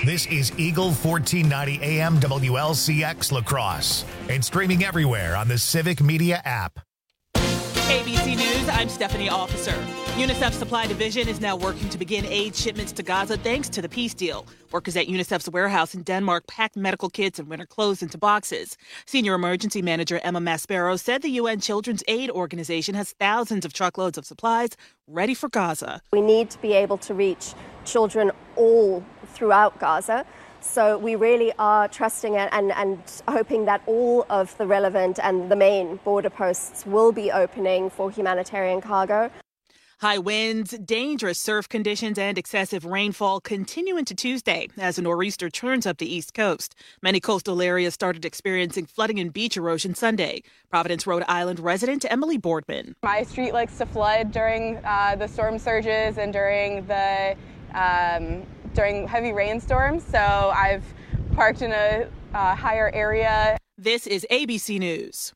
This is Eagle 1490 AM WLCX La Crosse and streaming everywhere on the Civic Media app. ABC News, I'm Stephanie Officer. UNICEF's supply division is now working to begin aid shipments to Gaza thanks to the peace deal. Workers at UNICEF's warehouse in Denmark packed medical kits and winter clothes into boxes. Senior emergency manager Emma Maspero said the UN Children's Aid Organization has thousands of truckloads of supplies ready for Gaza. We need to be able to reach children all throughout Gaza. So we really are trusting it and hoping that all of the relevant and the main border posts will be opening for humanitarian cargo. High winds, dangerous surf conditions, and excessive rainfall continue into Tuesday as a nor'easter turns up the East Coast. Many coastal areas started experiencing flooding and beach erosion Sunday. Providence, Rhode Island resident Emily Boardman. My street likes to flood during the storm surges and during heavy rainstorms, so I've parked in a higher area. This is ABC News.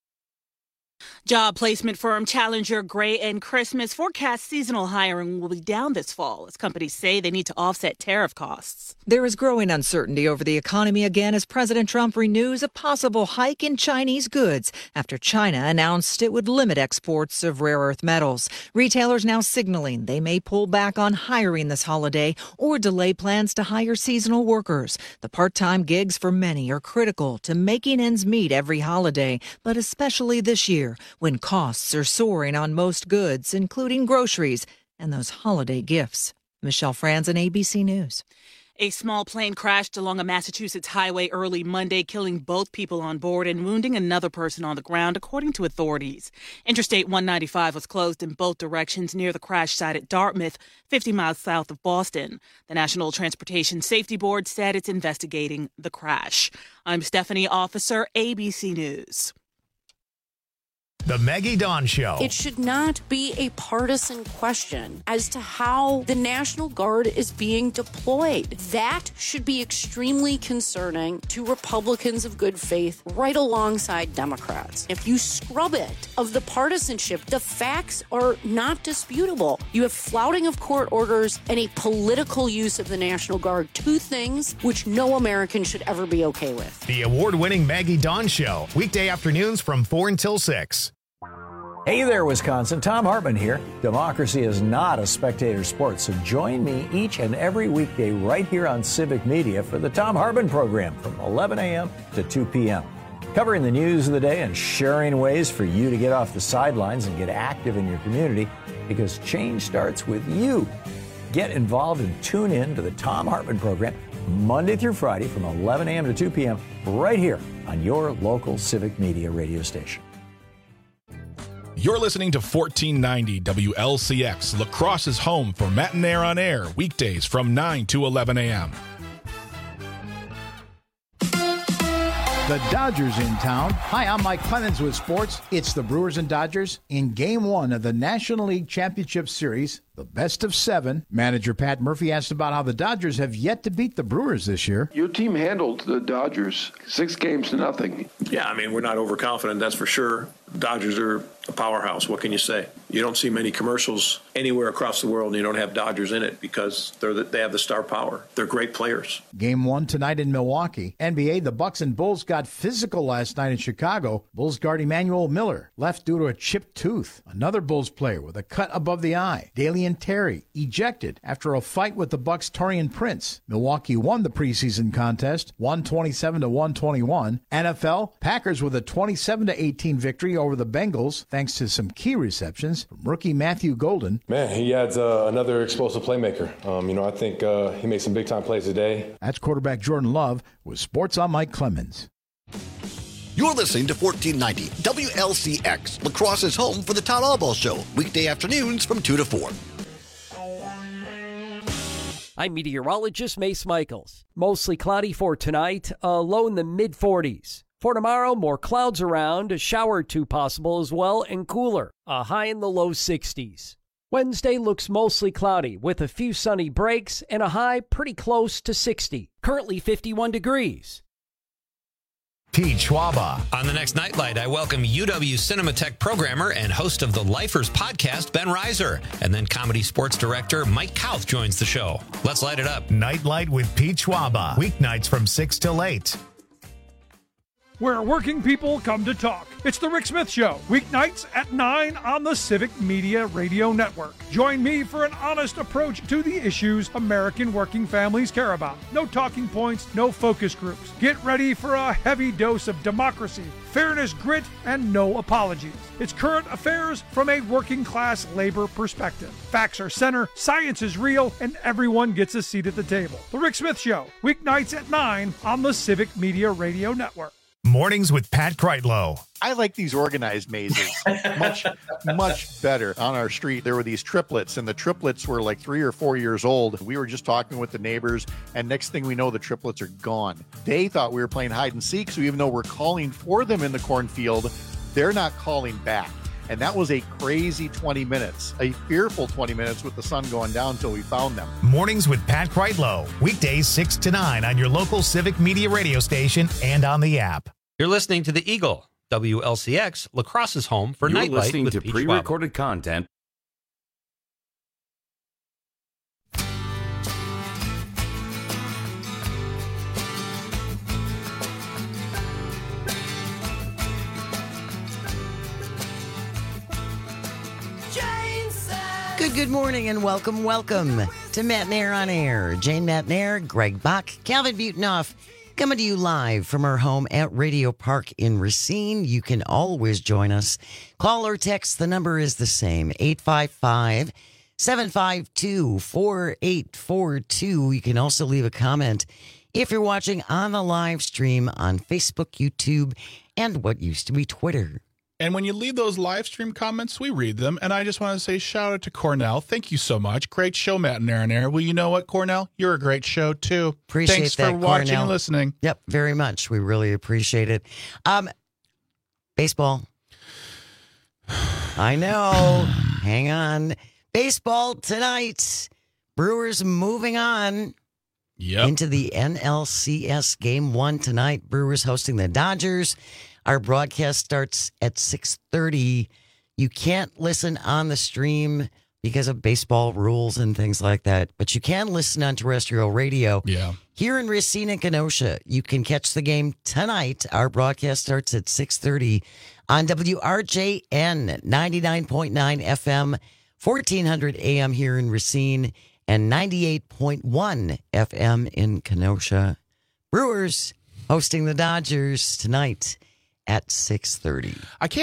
Job placement firm Challenger Gray and Christmas forecast seasonal hiring will be down this fall as companies say they need to offset tariff costs. There is growing uncertainty over the economy again as President Trump renews a possible hike in Chinese goods after China announced it would limit exports of rare earth metals. Retailers now signaling they may pull back on hiring this holiday or delay plans to hire seasonal workers. The part-time gigs for many are critical to making ends meet every holiday, but especially this year, when costs are soaring on most goods, including groceries and those holiday gifts. Michelle Franzen, ABC News. A small plane crashed along a Massachusetts highway early Monday, killing both people on board and wounding another person on the ground, according to authorities. Interstate 195 was closed in both directions near the crash site at Dartmouth, 50 miles south of Boston. The National Transportation Safety Board said it's investigating the crash. I'm Stephanie Officer, ABC News. The Maggie Dawn Show. It should not be a partisan question as to how the National Guard is being deployed. That should be extremely concerning to Republicans of good faith right alongside Democrats. If you scrub it of the partisanship, the facts are not disputable. You have flouting of court orders and a political use of the National Guard, two things which no American should ever be okay with. The award-winning Maggie Dawn Show, weekday afternoons from 4 until 6. Hey there, Wisconsin. Tom Hartman here. Democracy is not a spectator sport, so join me each and every weekday right here on Civic Media for the Tom Hartman program from 11 a.m. to 2 p.m. Covering the news of the day and sharing ways for you to get off the sidelines and get active in your community, because change starts with you. Get involved and tune in to the Tom Hartman program Monday through Friday from 11 a.m. to 2 p.m. right here on your local Civic Media radio station. You're listening to 1490 WLCX, La Crosse's home for Matinaire on Air, weekdays from 9 to 11 a.m. The Dodgers in town. Hi, I'm Mike Clemens with sports. It's the Brewers and Dodgers in Game 1 of the National League Championship Series, the best of 7. Manager Pat Murphy asked about how the Dodgers have yet to beat the Brewers this year. Your team handled the Dodgers 6 games to nothing. Yeah, I mean, we're not overconfident, that's for sure. Dodgers are a powerhouse. What can you say? You don't see many commercials anywhere across the world and you don't have Dodgers in it because they have the star power. They're great players. Game 1 tonight in Milwaukee. NBA, the Bucks and Bulls got physical last night in Chicago. Bulls guard Emmanuel Miller left due to a chipped tooth. Another Bulls player with a cut above the eye. Dalian Terry ejected after a fight with the Bucks' Taurean Prince. Milwaukee won the preseason contest, 127-121. NFL, Packers with a 27-18 victory over the Bengals, thanks to some key receptions from rookie Matthew Golden. Man, he adds another explosive playmaker. I think he makes some big-time plays today. That's quarterback Jordan Love with Sports on Mike Clemens. You're listening to 1490 WLCX, La Crosse's home for the Todd Albaugh Show, weekday afternoons from 2 to 4. I'm meteorologist Mace Michaels. Mostly cloudy for tonight, a low in the mid-40s. For tomorrow, more clouds around, a shower or two possible as well, and cooler, a high in the low 60s. Wednesday looks mostly cloudy with a few sunny breaks and a high pretty close to 60. Currently 51 degrees. Pete Schwaba. On the next Nightlight, I welcome UW Cinematheque programmer and host of the Lifers podcast, Ben Reiser. And then comedy sports director Mike Kauth joins the show. Let's light it up. Nightlight with Pete Schwaba. Weeknights from 6 till 8. Where working people come to talk. It's The Rick Smith Show, weeknights at 9 on the Civic Media Radio Network. Join me for an honest approach to the issues American working families care about. No talking points, no focus groups. Get ready for a heavy dose of democracy, fairness, grit, and no apologies. It's current affairs from a working class labor perspective. Facts are center, science is real, and everyone gets a seat at the table. The Rick Smith Show, weeknights at 9 on the Civic Media Radio Network. Mornings with Pat Kreitlow. I like these organized mazes much better. On our street, there were these triplets, and the triplets were like 3 or 4 years old. We were just talking with the neighbors, and next thing we know, the triplets are gone. They thought we were playing hide and seek, so even though we're calling for them in the cornfield, they're not calling back. And that was a crazy 20 minutes, a fearful 20 minutes with the sun going down until we found them. Mornings with Pat Kreitlow. Weekdays 6 to 9 on your local Civic Media radio station and on the app. You're listening to The Eagle, WLCX, La Crosse's home for Nightlight with Pete Schwaba. You're listening to pre-recorded content. Good morning and welcome to Matt and Air on Air. Jane Matt and Air, Greg Bach, Calvin Butenhoff, coming to you live from our home at Radio Park in Racine. You can always join us. Call or text, the number is the same, 855-752-4842. You can also leave a comment if you're watching on the live stream on Facebook, YouTube, and what used to be Twitter. And when you leave those live stream comments, we read them. And I just want to say shout out to Cornell. Thank you so much. Great show, Matt and Aaron Air. Well, you know what, Cornell? You're a great show, too. Appreciate Thanks that, for watching Cornell. and listening. Yep, very much. We really appreciate it. Baseball. I know. Hang on. Baseball tonight. Brewers moving on into the NLCS Game 1 tonight. Brewers hosting the Dodgers. Our broadcast starts at 6:30. You can't listen on the stream because of baseball rules and things like that, but you can listen on terrestrial radio. Yeah. Here in Racine and Kenosha, you can catch the game tonight. Our broadcast starts at 6:30 on WRJN 99.9 FM, 1400 AM here in Racine, and 98.1 FM in Kenosha. Brewers hosting the Dodgers tonight at 6:30.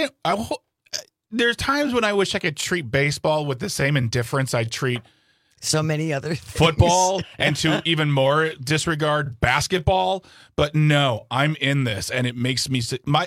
There's times when I wish I could treat baseball with the same indifference I treat so many other football, and to even more disregard basketball. But no, I'm in this, and it makes me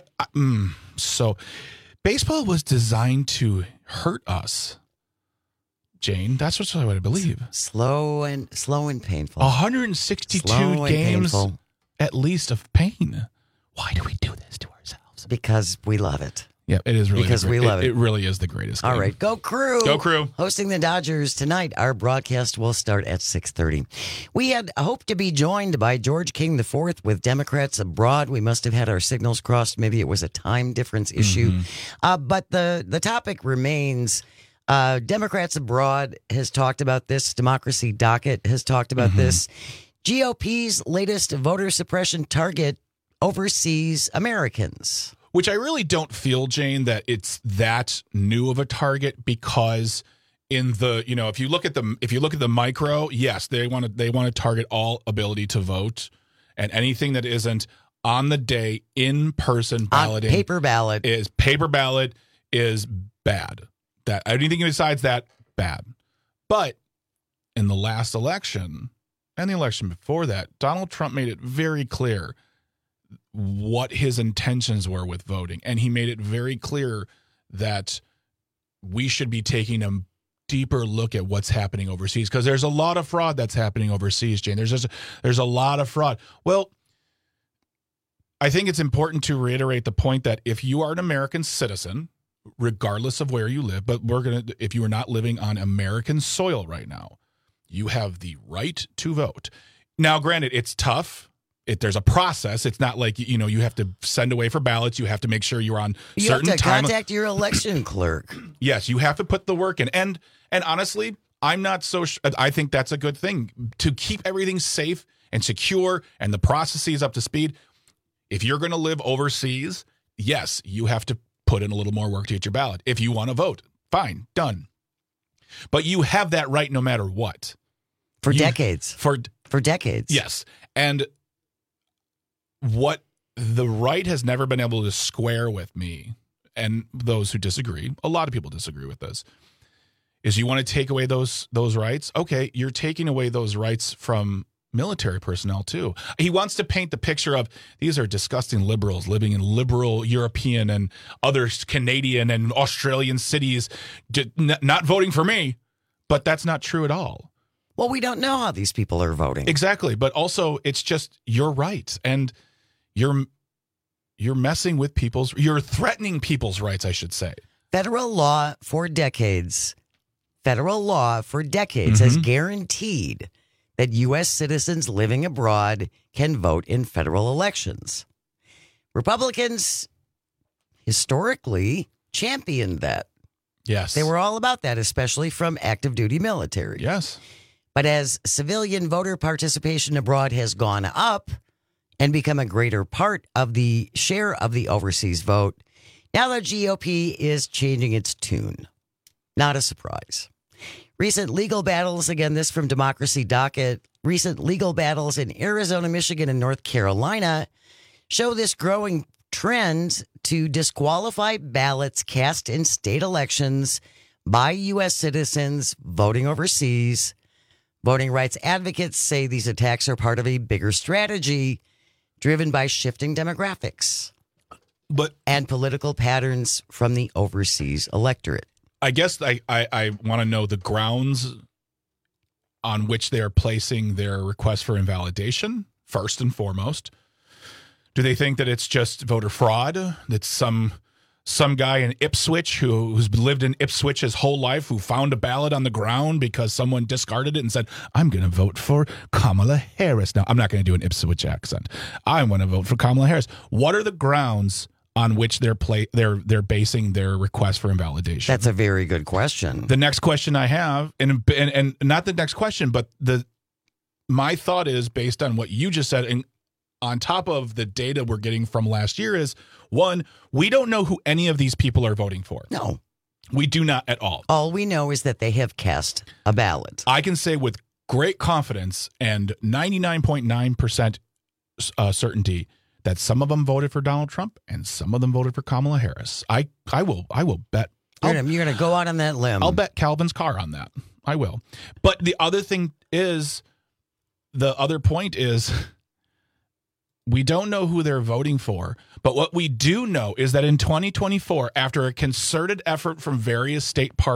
so. Baseball was designed to hurt us, Jane. That's what I would believe. Slow and painful. 162 games, painful. At least, of pain. Why do we do this to ourselves? Because we love it. Yeah, it is really because we love it. It really is the greatest game. All right, go Crew. Go Crew. Hosting the Dodgers tonight. Our broadcast will start at 6:30. We had hoped to be joined by George King IV with Democrats abroad. We must have had our signals crossed. Maybe it was a time difference issue. But the topic remains. Democrats abroad has talked about this. Democracy Docket has talked about this. GOP's latest voter suppression target overseas Americans. Which I really don't feel, Jane, that it's that new of a target, because in the, if you look at the micro, yes, they want to target all ability to vote, and anything that isn't on the day in person balloting, paper ballot is bad. That anything besides that, bad. But in the last election and the election before that, Donald Trump made it very clear what his intentions were with voting. And he made it very clear that we should be taking a deeper look at what's happening overseas, because there's a lot of fraud that's happening overseas, Jane. There's a lot of fraud. Well, I think it's important to reiterate the point that if you are an American citizen, regardless of where you live, but if you are not living on American soil right now, you have the right to vote. Now, granted, it's tough there's a process. It's not like, you have to send away for ballots. You have to make sure you're on certain time. You have to contact your election clerk. Yes, you have to put the work in. And honestly, I'm not so I think that's a good thing to keep everything safe and secure and the processes up to speed. If you're going to live overseas, yes, you have to put in a little more work to get your ballot. If you want to vote, fine, done. But you have that right no matter what. For decades. For decades. Yes. And what the right has never been able to square with me, and those who disagree, a lot of people disagree with this, is you want to take away those rights? Okay, you're taking away those rights from military personnel too. He wants to paint the picture of these are disgusting liberals living in liberal European and other Canadian and Australian cities not voting for me, but that's not true at all. Well, we don't know how these people are voting. Exactly, but also it's just your right, and you're messing with you're threatening people's rights, I should say. Federal law for decades has guaranteed that U.S. citizens living abroad can vote in federal elections. Republicans historically championed that. Yes. They were all about that, especially from active duty military. Yes. But as civilian voter participation abroad has gone up and become a greater part of the share of the overseas vote, now the GOP is changing its tune. Not a surprise. Recent legal battles, again, this from Democracy Docket, recent legal battles in Arizona, Michigan, and North Carolina show this growing trend to disqualify ballots cast in state elections by U.S. citizens voting overseas. Voting rights advocates say these attacks are part of a bigger strategy driven by shifting demographics and political patterns from the overseas electorate. I guess I want to know the grounds on which they are placing their request for invalidation, first and foremost. Do they think that it's just voter fraud? That some guy in Ipswich who's lived in Ipswich his whole life, who found a ballot on the ground because someone discarded it and said, I'm going to vote for Kamala Harris. Now, I'm not going to do an Ipswich accent. I want to vote for Kamala Harris. What are the grounds on which they're basing their request for invalidation? That's a very good question. The next question I have, and not the next question, but my thought is, based on what you just said, and on top of the data we're getting from last year, is one, we don't know who any of these people are voting for. No. We do not at all. All we know is that they have cast a ballot. I can say with great confidence and 99.9% certainty that some of them voted for Donald Trump and some of them voted for Kamala Harris. I will bet. You're going to go out on that limb. I'll bet Calvin's car on that. I will. But the other point is, we don't know who they're voting for. But what we do know is that in 2024, after a concerted effort from various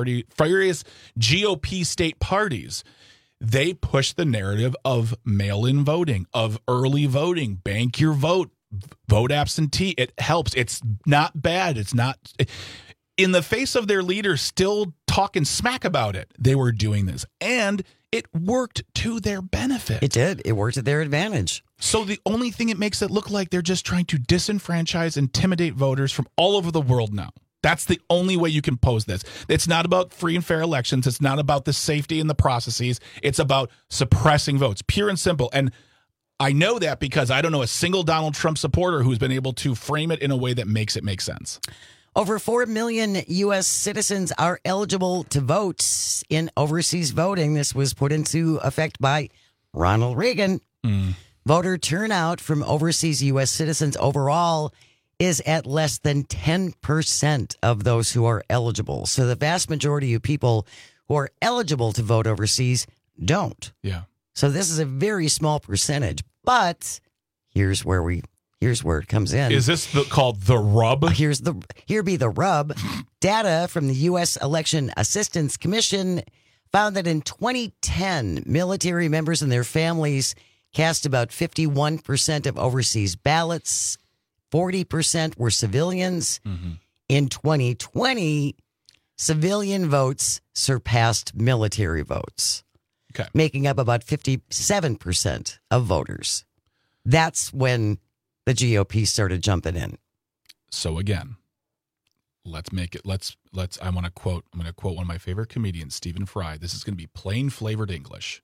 GOP state parties, they pushed the narrative of mail-in voting, of early voting, bank your vote, vote absentee. It helps. It's not bad. It's not in the face of their leaders still talking smack about it. They were doing this, and it worked to their benefit. It did. It worked to their advantage. So the only thing it makes it look like they're just trying to disenfranchise, intimidate voters from all over the world now. That's the only way you can pose this. It's not about free and fair elections. It's not about the safety and the processes. It's about suppressing votes, pure and simple. And I know that because I don't know a single Donald Trump supporter who's been able to frame it in a way that makes it make sense. Over 4 million U.S. citizens are eligible to vote in overseas voting. This was put into effect by Ronald Reagan. Voter turnout from overseas U.S. citizens overall is at less than 10% of those who are eligible. So the vast majority of people who are eligible to vote overseas don't. Yeah. So this is a very small percentage. But here's where it comes in. Is this called the rub? Here be the rub. Data from the U.S. Election Assistance Commission found that in 2010, military members and their families cast about 51% of overseas ballots. 40% were civilians. In 2020, civilian votes surpassed military votes, making up about 57% of voters. That's when the GOP started jumping in. So again, I'm going to quote one of my favorite comedians, Stephen Fry. This is going to be plain flavored English.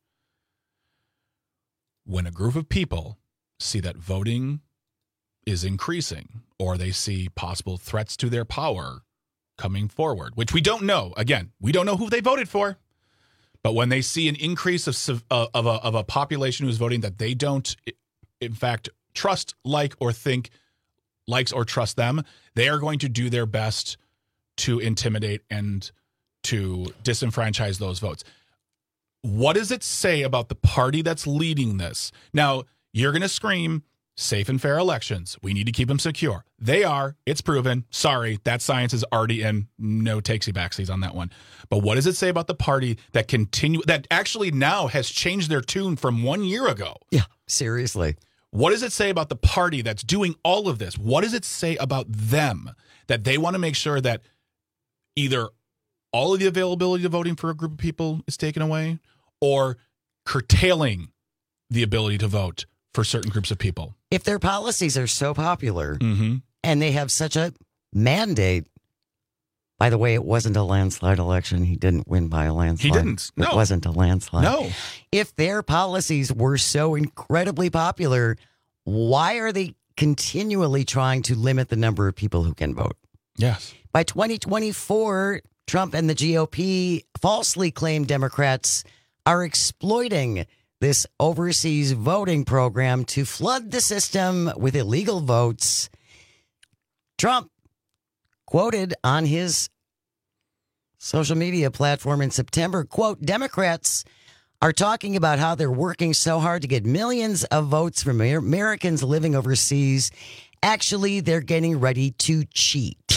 When a group of people see that voting is increasing, or they see possible threats to their power coming forward, which we don't know. Again, we don't know who they voted for. But when they see an increase of a population who's voting that they don't, in fact, trust, like, or think likes or trust them, they are going to do their best to intimidate and to disenfranchise those votes. What does it say about the party that's leading this? Now, you're going to scream, safe and fair elections. We need to keep them secure. They are. It's proven. Sorry, that science is already in. No takesy-backsies on that one. But what does it say about the party that actually now has changed their tune from 1 year ago? Yeah, seriously. What does it say about the party that's doing all of this? What does it say about them that they want to make sure that either all of the availability of voting for a group of people is taken away, or curtailing the ability to vote for certain groups of people? If their policies are so popular and they have such a mandate, by the way, it wasn't a landslide election. He didn't win by a landslide. He didn't. No. It wasn't a landslide. No. If their policies were so incredibly popular, why are they continually trying to limit the number of people who can vote? Yes. By 2024, Trump and the GOP falsely claim Democrats are exploiting this overseas voting program to flood the system with illegal votes. Trump quoted on his social media platform in September, quote, Democrats are talking about how they're working so hard to get millions of votes from Americans living overseas. Actually, they're getting ready to cheat.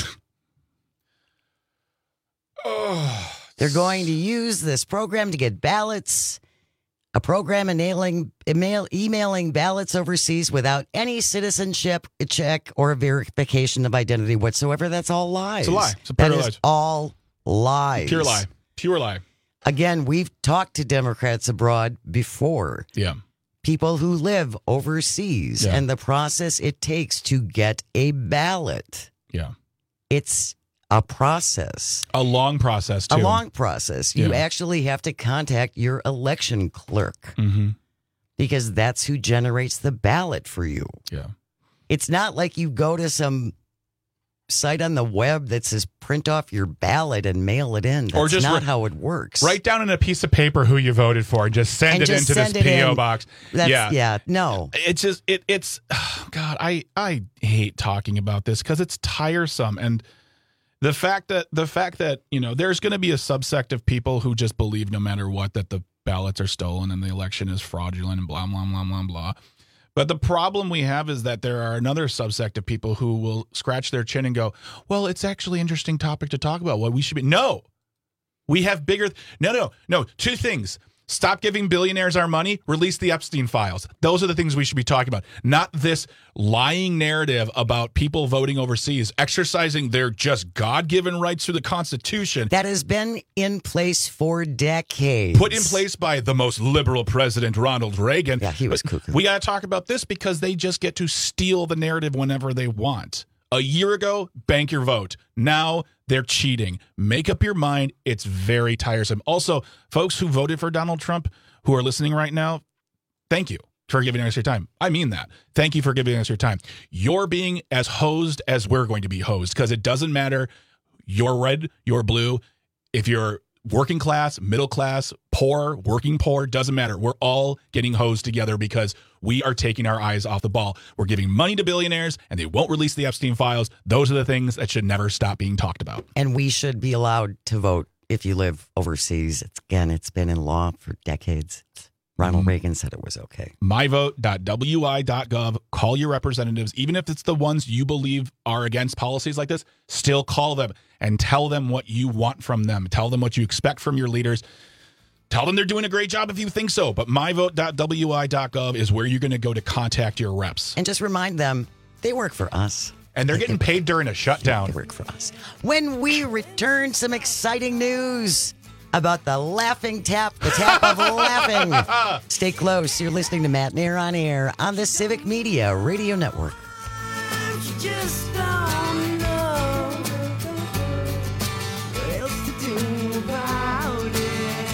They're going to use this program to get ballots, a program emailing ballots overseas without any citizenship check or verification of identity whatsoever. That's all lies. It's a lie. It's a pure lie. All lies. Pure lie. Pure lie. Again, we've talked to Democrats abroad before. Yeah. People who live overseas and the process it takes to get a ballot. Yeah. It's a process. A long process, too. A long process. You actually have to contact your election clerk because that's who generates the ballot for you. Yeah. It's not like you go to some site on the web that says print off your ballot and mail it in. That's not how it works. Write down on a piece of paper who you voted for and just send it into this P.O. box. No. It's just, it's, oh God, I hate talking about this because it's tiresome. And the fact that, you know, there's going to be a subsect of people who just believe no matter what that the ballots are stolen and the election is fraudulent and blah, blah, blah, blah, blah. But the problem we have is that there are another subsect of people who will scratch their chin and go, well, it's actually an interesting topic to talk about. What we should be. No, we have bigger. No. Two things. Stop giving billionaires our money. Release the Epstein files. Those are the things we should be talking about. Not this lying narrative about people voting overseas, exercising their just God-given rights through the Constitution. That has been in place for decades. Put in place by the most liberal president, Ronald Reagan. Yeah, he was cuckoo. We got to talk about this because they just get to steal the narrative whenever they want. A year ago, bank your vote. Now they're cheating. Make up your mind. It's very tiresome. Also, folks who voted for Donald Trump who are listening right now, thank you for giving us your time. I mean that. Thank you for giving us your time. You're being as hosed as we're going to be hosed because it doesn't matter. You're red, you're blue. If you're working class, middle class, poor, working poor, doesn't matter. We're all getting hosed together because we are taking our eyes off the ball. We're giving money to billionaires and they won't release the Epstein files. Those are the things that should never stop being talked about. And we should be allowed to vote if you live overseas. It's been in law for decades. Ronald Reagan said it was okay. myvote.wi.gov. Call your representatives. Even if it's the ones you believe are against policies like this, still call them and tell them what you want from them. Tell them what you expect from your leaders. Tell them they're doing a great job if you think so. But myvote.wi.gov is where you're going to go to contact your reps. And just remind them they work for us. And they're getting paid during a shutdown. They work for us. When we return, some exciting news. about the laughing tap, the tap of laughing. Stay close. You're listening to Matt Nair on Air on the Civic Media Radio Network. Just don't know what else to do about it.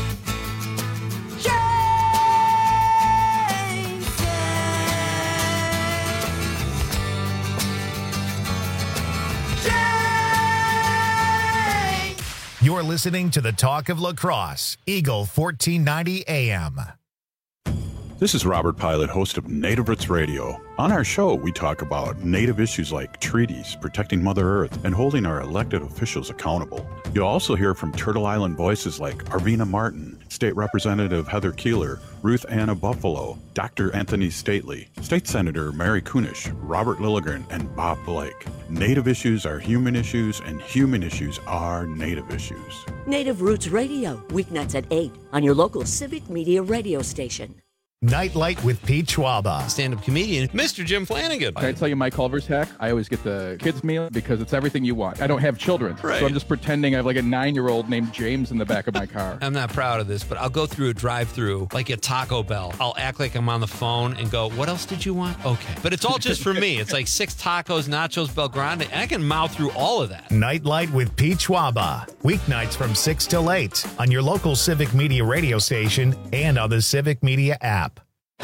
You're listening to the Talk of Lacrosse, Eagle 1490 AM. This is Robert Pilot, host of Native Roots Radio. On our show, we talk about Native issues like treaties, protecting Mother Earth, and holding our elected officials accountable. You'll also hear from Turtle Island voices like Arvina Martin, State Representative Heather Keeler, Ruth Anna Buffalo, Dr. Anthony Stately, State Senator Mary Kunish, Robert Lilligren, and Bob Blake. Native issues are human issues, and human issues are Native issues. Native Roots Radio, weeknights at 8 on your local Civic Media radio station. Nightlight with Pete Schwaba. Stand-up comedian, Mr. Jim Flanagan. Can I tell you my Culver's hack? I always get the kids meal because it's everything you want. I don't have children, Right. so I'm just pretending I have like a 9-year-old named James in the back of my car. I'm not proud of this, but I'll go through a drive-through like at Taco Bell. I'll act like I'm on the phone and go, what else did you want? Okay. But it's all just for me. It's like 6 tacos, nachos, Bel Grande, and I can mouth through all of that. Nightlight with Pete Schwaba. Weeknights from 6 till 8 on your local Civic Media radio station and on the Civic Media app.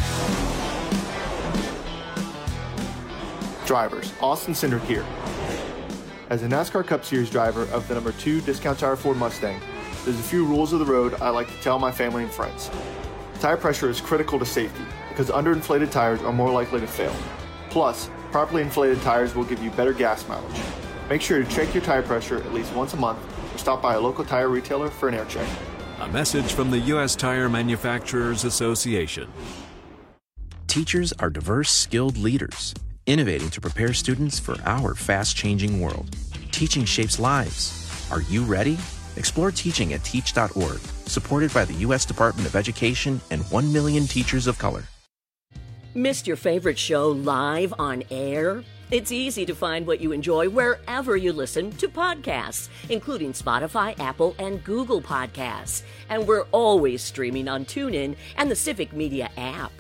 Drivers, Austin Cindric here. As a NASCAR Cup Series driver of the number 2 Discount Tire Ford Mustang, there's a few rules of the road I like to tell my family and friends. Tire pressure is critical to safety because underinflated tires are more likely to fail. Plus, properly inflated tires will give you better gas mileage. Make sure to check your tire pressure at least once a month or stop by a local tire retailer for an air check. A message from the U.S. Tire Manufacturers Association. Teachers are diverse, skilled leaders, innovating to prepare students for our fast-changing world. Teaching shapes lives. Are you ready? Explore teaching at teach.org, supported by the U.S. Department of Education and 1 million teachers of color. Missed your favorite show live on air? It's easy to find what you enjoy wherever you listen to podcasts, including Spotify, Apple, and Google Podcasts. And we're always streaming on TuneIn and the Civic Media app.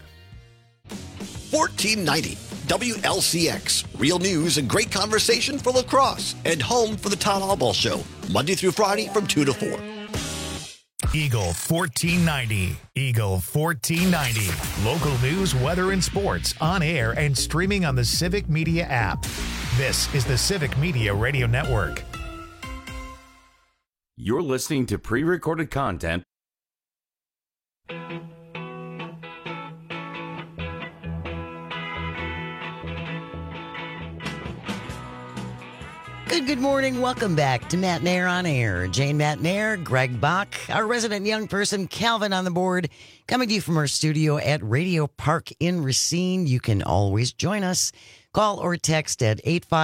1490 WLCX. Real news and great conversation for lacrosse. And home for the Todd Allball Show. Monday through Friday from 2 to 4. Eagle 1490. Eagle 1490. Local news, weather, and sports on air and streaming on the Civic Media app. This is the Civic Media Radio Network. You're listening to pre-recorded content. Good morning. Welcome back to Matt Nair on Air. Jane Matt Nair, Greg Bach, our resident young person, Calvin on the board, coming to you from our studio at Radio Park in Racine. You can always join us. Call or text at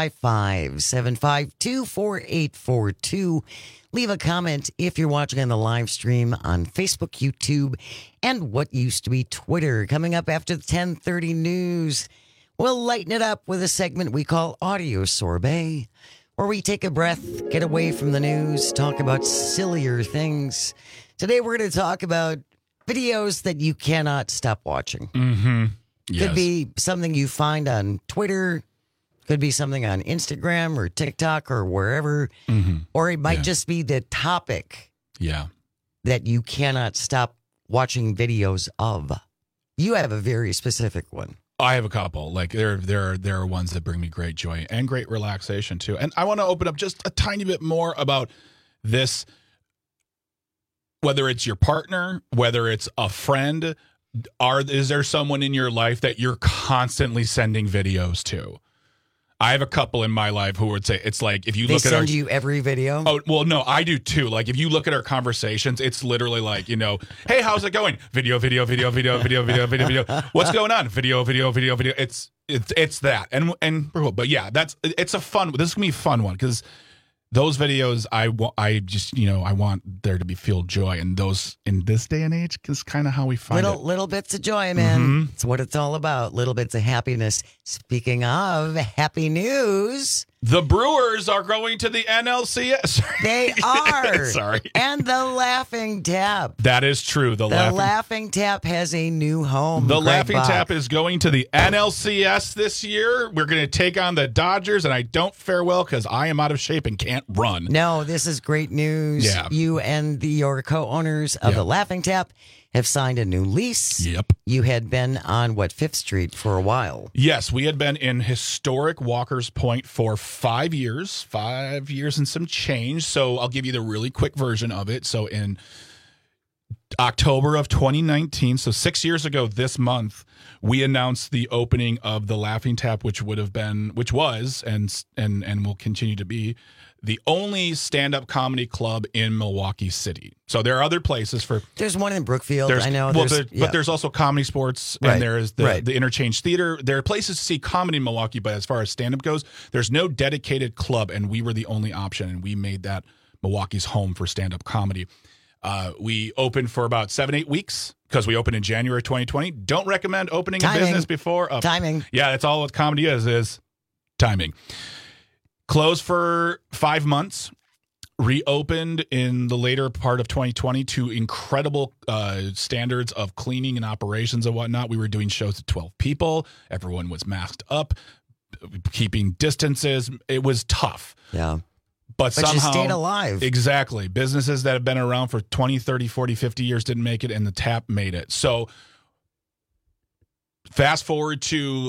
855-752-4842. Leave a comment if you're watching on the live stream on Facebook, YouTube, and what used to be Twitter. Coming up after the 10:30 news, we'll lighten it up with a segment we call Audio Sorbet, where we take a breath, get away from the news, talk about sillier things. Today we're going to talk about videos that you cannot stop watching. Mm-hmm. Yes. Could be something you find on Twitter, could be something on Instagram or TikTok or wherever, or it might just be the topic that you cannot stop watching videos of. You have a very specific one. I have a couple. Like there are ones that bring me great joy and great relaxation too. And I want to open up just a tiny bit more about this. Whether it's your partner, whether it's a friend, is there someone in your life that you're constantly sending videos to? I have a couple in my life who would say it's like if you look at send you every video. Oh well, no, I do too. Like if you look at our conversations, it's literally like hey, how's it going? Video. What's going on? Video. It's that and but yeah, it's a fun. This is gonna be a fun one because those videos I want there to be feel joy, and those in this day and age is kind of how we find little bits of joy, man. It's what it's all about. Little bits of happiness. Speaking of happy news, The Brewers are going to the NLCS. They are. Sorry. And the Laughing Tap. That is true. The Laughing Tap has a new home. The Greg Laughing Bach. Tap is going to the NLCS this year. We're going to take on the Dodgers, and I don't fare well because I am out of shape and can't run. No, this is great news. Yeah. You and your co-owners of the Laughing Tap have signed a new lease. Yep. You had been on, 5th Street for a while. Yes, we had been in historic Walker's Point for 5 years. 5 years and some change. So I'll give you the really quick version of it. So in October of 2019, so 6 years ago this month, we announced the opening of the Laughing Tap, which was and will continue to be the only stand-up comedy club in Milwaukee City. So there are other places for. There's one in Brookfield. I know. But there's also Comedy Sports, and there's the Interchange Theater. There are places to see comedy in Milwaukee, but as far as stand-up goes, there's no dedicated club, and we were the only option, and we made that Milwaukee's home for stand-up comedy. We opened for about 7-8 weeks because we opened in January 2020. Don't recommend opening a business before. Timing. Yeah, that's all what comedy is timing. Closed for 5 months, reopened in the later part of 2020 to incredible standards of cleaning and operations and whatnot. We were doing shows with 12 people. Everyone was masked up, keeping distances. It was tough. Yeah. But somehow, you stayed alive. Exactly. Businesses that have been around for 20, 30, 40, 50 years didn't make it, and the Tap made it. So Fast forward to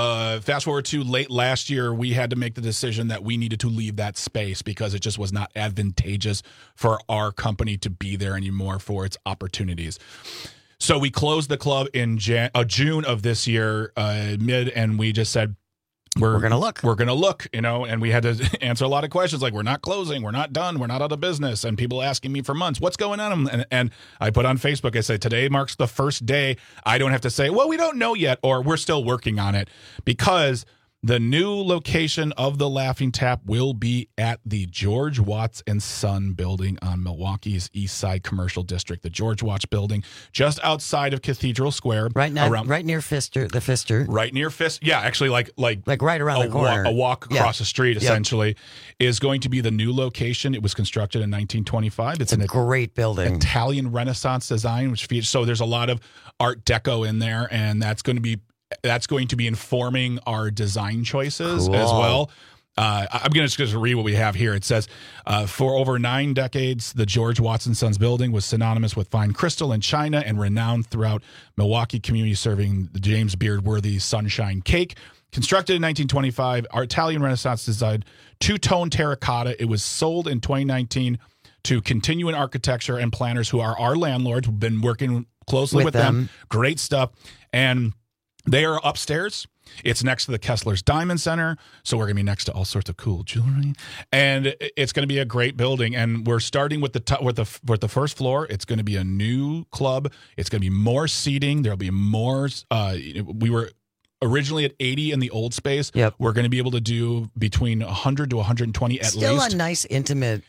late last year, we had to make the decision that we needed to leave that space because it just was not advantageous for our company to be there anymore for its opportunities. So we closed the club in June of this year, and we just said, we're going to look. We're going to look, and we had to answer a lot of questions like, we're not closing, we're not done, we're not out of business. And people asking me for months, what's going on? And I put on Facebook, I said, today marks the first day I don't have to say, well, we don't know yet, or we're still working on it, because the new location of the Laughing Tap will be at the George Watts and Son building on Milwaukee's East Side Commercial District. The George Watts building, just outside of Cathedral Square, right near Pfister. The Pfister, right near Pfister. Yeah, actually, like right around the corner, a walk across the street. Essentially, is going to be the new location. It was constructed in 1925. It's a great building, Italian Renaissance design, which features. So there's a lot of Art Deco in there, and that's going to be informing our design choices as well. I'm going to just read what we have here. It says, for over 9 decades, the George Watts and Sons building was synonymous with fine crystal and china and renowned throughout Milwaukee community, serving the James Beard-worthy Sunshine Cake. Constructed in 1925, our Italian Renaissance design, 2-tone terracotta. It was sold in 2019 to Continuing Architecture and Planners, who are our landlords. We've been working closely with them. Great stuff. And they are upstairs. It's next to the Kessler's Diamond Center, so we're going to be next to all sorts of cool jewelry, and it's going to be a great building. And we're starting with the first floor. It's going to be a new club. It's going to be more seating. There'll be more. We were originally at 80 in the old space. Yep. We're going to be able to do between 100 to 120 at least. Still a nice intimate,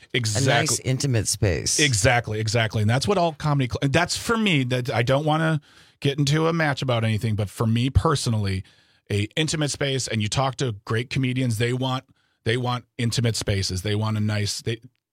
space. Exactly, and that's what all comedy. That's for me. That I don't want to get into a match about anything, but for me personally, a intimate space, and you talk to great comedians, they want intimate spaces. They want a nice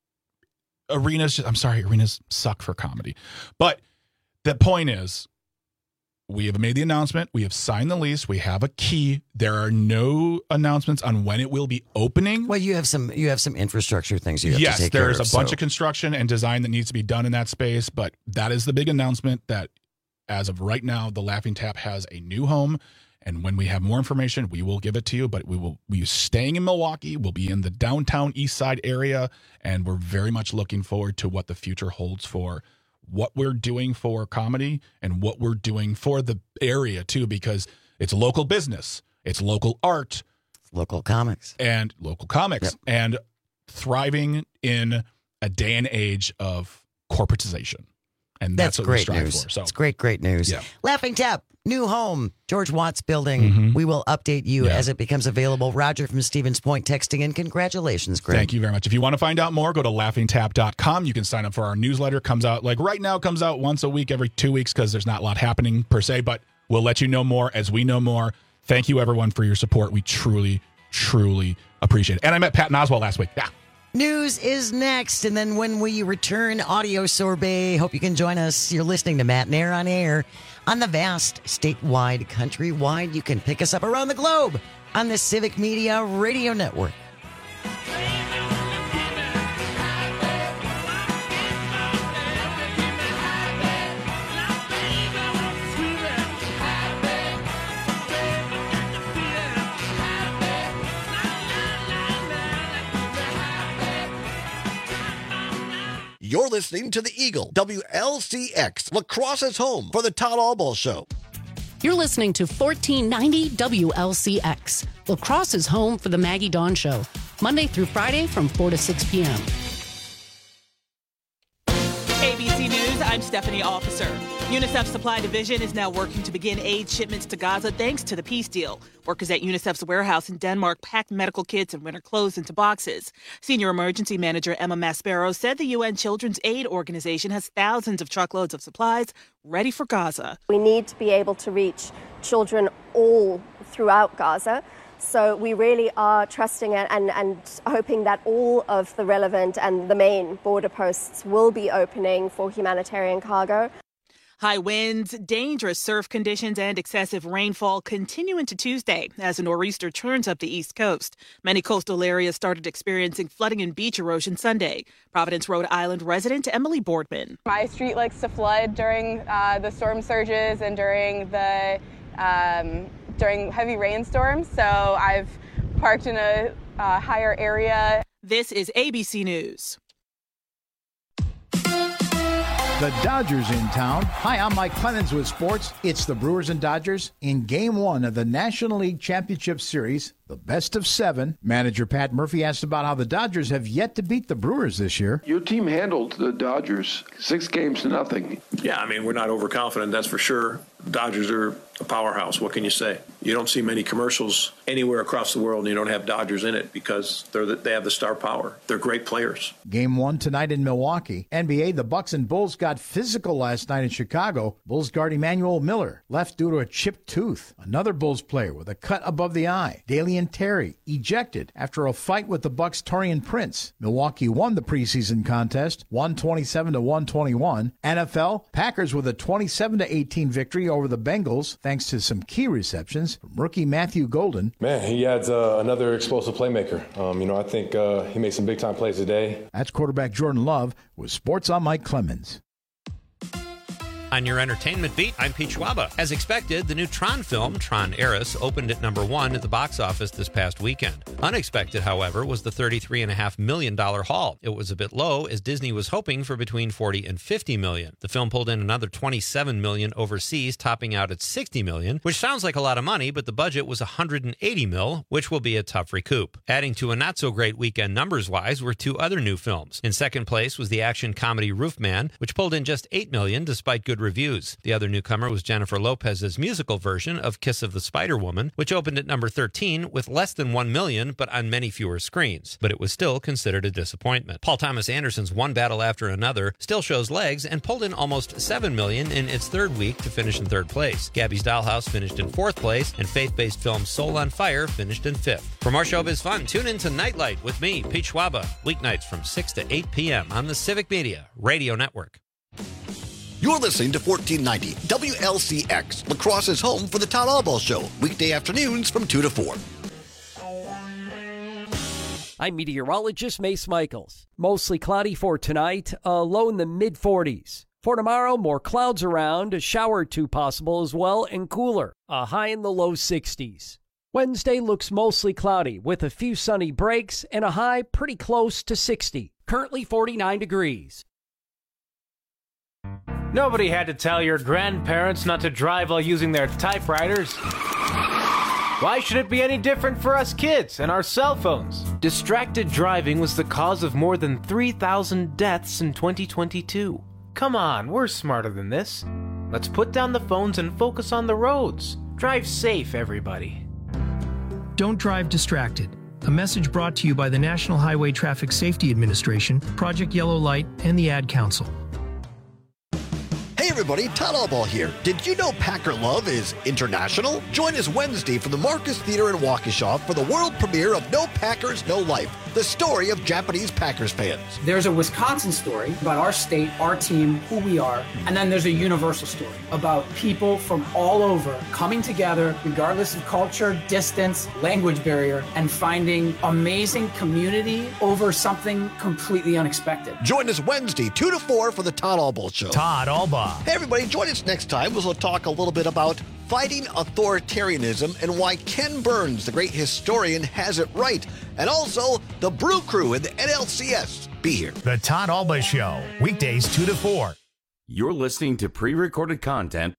arenas. I'm sorry, arenas suck for comedy. But the point is, we have made the announcement. We have signed the lease. We have a key. There are no announcements on when it will be opening. Well, you have some infrastructure things you have to take care of. Yes, there's a bunch of construction and design that needs to be done in that space, but that is the big announcement that as of right now, the Laughing Tap has a new home. And when we have more information, we will give it to you. But we will be staying in Milwaukee. We'll be in the downtown East Side area. And we're very much looking forward to what the future holds for what we're doing for comedy and what we're doing for the area, too, because it's local business. It's local art. Local comics. And thriving in a day and age of corporatization. And that's what we strive for. So it's great news. Yeah. Laughing Tap, new home, George Watts building. Mm-hmm. We will update you as it becomes available. Roger from Stevens Point texting in. Congratulations, Greg. Thank you very much. If you want to find out more, go to laughingtap.com. You can sign up for our newsletter. Comes out right now, comes out once a week, every 2 weeks, because there's not a lot happening per se, but we'll let you know more as we know more. Thank you, everyone, for your support. We truly, truly appreciate it. And I met Patton Oswalt last week. Yeah. News is next, and then when we return, Audio Sorbet. Hope you can join us. You're listening to Matt and Air on Air on the vast, statewide, countrywide. You can pick us up around the globe on the Civic Media Radio Network. You're listening to The Eagle, WLCX, Lacrosse's home for the Todd Albaugh Show. You're listening to 1490 WLCX, Lacrosse's home for the Maggie Dawn Show, Monday through Friday from 4 to 6 p.m. ABC News, I'm Stephanie Officer. UNICEF's supply division is now working to begin aid shipments to Gaza thanks to the peace deal. Workers at UNICEF's warehouse in Denmark packed medical kits and winter clothes into boxes. Senior emergency manager Emma Maspero said the UN Children's Aid Organization has thousands of truckloads of supplies ready for Gaza. We need to be able to reach children all throughout Gaza. So we really are trusting it and hoping that all of the relevant and the main border posts will be opening for humanitarian cargo. High winds, dangerous surf conditions, and excessive rainfall continue into Tuesday as a nor'easter turns up the East Coast. Many coastal areas started experiencing flooding and beach erosion Sunday. Providence, Rhode Island resident Emily Boardman. My street likes to flood during the storm surges and during heavy rainstorms, so I've parked in a higher area. This is ABC News. The Dodgers in town. Hi, I'm Mike Clemens with sports. It's the Brewers and Dodgers in Game 1 of the National League Championship Series, the best of 7. Manager Pat Murphy asked about how the Dodgers have yet to beat the Brewers this year. Your team handled the Dodgers 6 games to nothing. Yeah, I mean, we're not overconfident, that's for sure. Dodgers are a powerhouse. What can you say? You don't see many commercials anywhere across the world and you don't have Dodgers in it because they have the star power. They're great players. Game 1 tonight in Milwaukee. NBA, the Bucks and Bulls got physical last night in Chicago. Bulls guard Emmanuel Miller left due to a chipped tooth. Another Bulls player with a cut above the eye, Dalian Terry, ejected after a fight with the Bucks' Taurean Prince. Milwaukee won the preseason contest, 127-121. NFL, Packers with a 27-18 victory over the Bengals, thanks to some key receptions from rookie Matthew Golden. Man, he adds another explosive playmaker. I think he made some big-time plays today. That's quarterback Jordan Love with Sports on Mike Clemens. On your entertainment beat, I'm Pete Schwaba. As expected, the new Tron film, Tron Ares, opened at number 1 at the box office this past weekend. Unexpected, however, was the $33.5 million haul. It was a bit low, as Disney was hoping for between $40 and $50 million. The film pulled in another $27 million overseas, topping out at $60 million, which sounds like a lot of money, but the budget was $180 million, which will be a tough recoup. Adding to a not-so-great weekend numbers-wise were 2 other new films. In second place was the action comedy Roofman, which pulled in just $8 million, despite good reviews. The other newcomer was Jennifer Lopez's musical version of Kiss of the Spider-Woman, which opened at number 13 with less than 1 million, but on many fewer screens. But it was still considered a disappointment. Paul Thomas Anderson's One Battle After Another still shows legs and pulled in almost $7 million in its third week to finish in third place. Gabby's Dollhouse finished in fourth place, and faith-based film Soul on Fire finished in fifth. For more showbiz fun, tune in to Nightlight with me, Pete Schwaba, weeknights from 6 to 8 p.m. on the Civic Media Radio Network. You're listening to 1490 WLCX, Lacrosse's home for the Todd Albaugh Show, weekday afternoons from 2 to 4. I'm meteorologist Mace Michaels. Mostly cloudy for tonight, a low in the mid-40s. For tomorrow, more clouds around, a shower or two possible as well, and cooler, a high in the low 60s. Wednesday looks mostly cloudy with a few sunny breaks and a high pretty close to 60. Currently 49 degrees. Nobody had to tell your grandparents not to drive while using their typewriters. Why should it be any different for us kids and our cell phones? Distracted driving was the cause of more than 3,000 deaths in 2022. Come on, we're smarter than this. Let's put down the phones and focus on the roads. Drive safe, everybody. Don't drive distracted. A message brought to you by the National Highway Traffic Safety Administration, Project Yellow Light, and the Ad Council. Hey everybody, Todd Allball here. Did you know Packer Love is international? Join us Wednesday from the Marcus Theater in Waukesha for the world premiere of No Packers, No Life, the story of Japanese Packers fans. There's a Wisconsin story about our state, our team, who we are, and then there's a universal story about people from all over coming together, regardless of culture, distance, language barrier, and finding amazing community over something completely unexpected. Join us Wednesday, 2 to 4 for the Todd Allball Show. Todd Allball. Hey, everybody, join us next time. We'll talk a little bit about fighting authoritarianism and why Ken Burns, the great historian, has it right. And also the Brew Crew and the NLCS. Be here. The Todd Allball Show, weekdays 2 to 4. You're listening to pre-recorded content.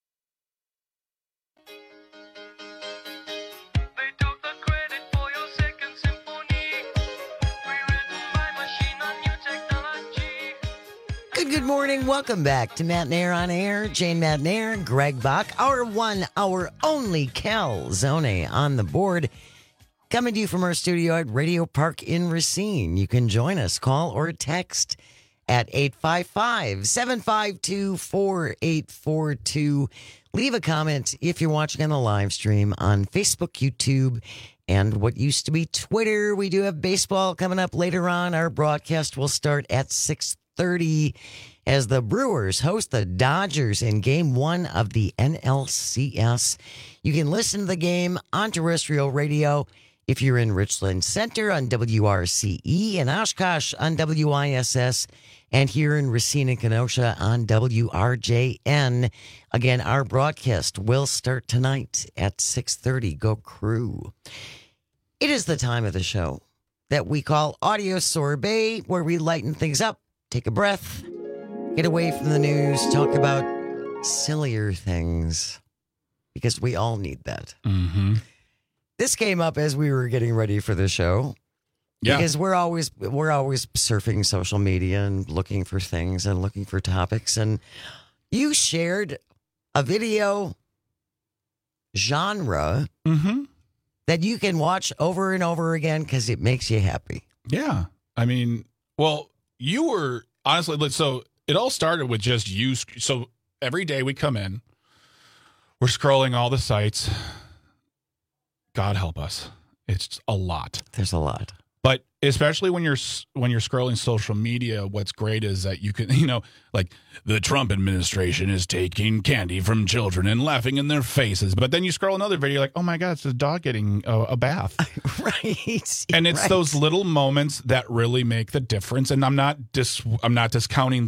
Good morning. Welcome back to Matt and Air on Air. Jane Matt and Air, Greg Bach, our one, our only Cal Zone on the board. Coming to you from our studio at Radio Park in Racine. You can join us, call or text at 855-752-4842. Leave a comment if you're watching on the live stream on Facebook, YouTube, and what used to be Twitter. We do have baseball coming up later on. Our broadcast will start at 6:30 as the Brewers host the Dodgers in Game 1 of the NLCS. You can listen to the game on terrestrial radio if you're in Richland Center on WRCE and Oshkosh on WISS, and here in Racine and Kenosha on WRJN. Again, our broadcast will start tonight at 6:30. Go Crew. It is the time of the show that we call Audio Sorbet, where we lighten things up, take a breath, get away from the news, talk about sillier things, because we all need that. Mm-hmm. This came up as we were getting ready for the show. Yeah. Because we're always surfing social media and looking for things and looking for topics. And you shared a video genre that you can watch over and over again because it makes you happy. Yeah. I mean, well, you were honestly, so it all started with just you. So every day we come in, we're scrolling all the sites. God help us. It's a lot. There's a lot. But especially when you're scrolling social media, what's great is that you can, like the Trump administration is taking candy from children and laughing in their faces. But then you scroll another video, like, oh my God, it's a dog getting a bath. Right. And it's those little moments that really make the difference. And I'm not discounting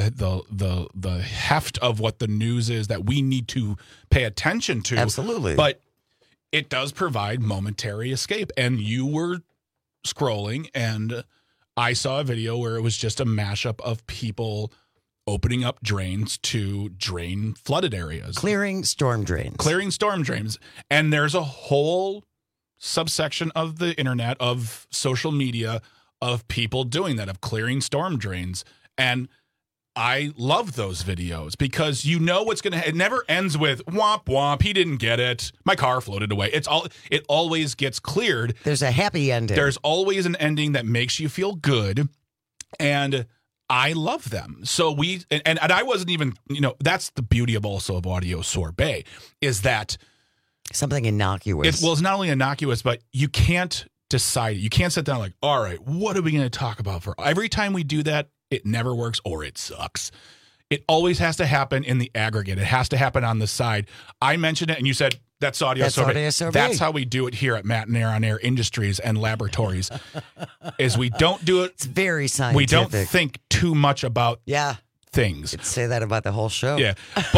the heft of what the news is that we need to pay attention to. Absolutely. But it does provide momentary escape. And you were scrolling and I saw a video where it was just a mashup of people opening up drains to drain flooded areas. Clearing storm drains. And there's a whole subsection of the internet, of social media, of people doing that, of clearing storm drains. And I love those videos because you know what's going to it never ends with womp womp, he didn't get it, my car floated away. It always gets cleared. There's a happy ending. There's always an ending that makes you feel good, and I love them. So and I wasn't even, that's the beauty of Audio Sorbet is that something innocuous. It's not only innocuous, but you can't decide. You can't sit down like, all right, what are we going to talk about for every time we do that? It never works or it sucks. It always has to happen in the aggregate. It has to happen on the side. I mentioned it and you said, that's Audio Sorbet. That's how we do it here at Matt and Air on Air Industries and Laboratories is we don't do it. It's very scientific. We don't think too much about things. You'd say that about the whole show. Yeah.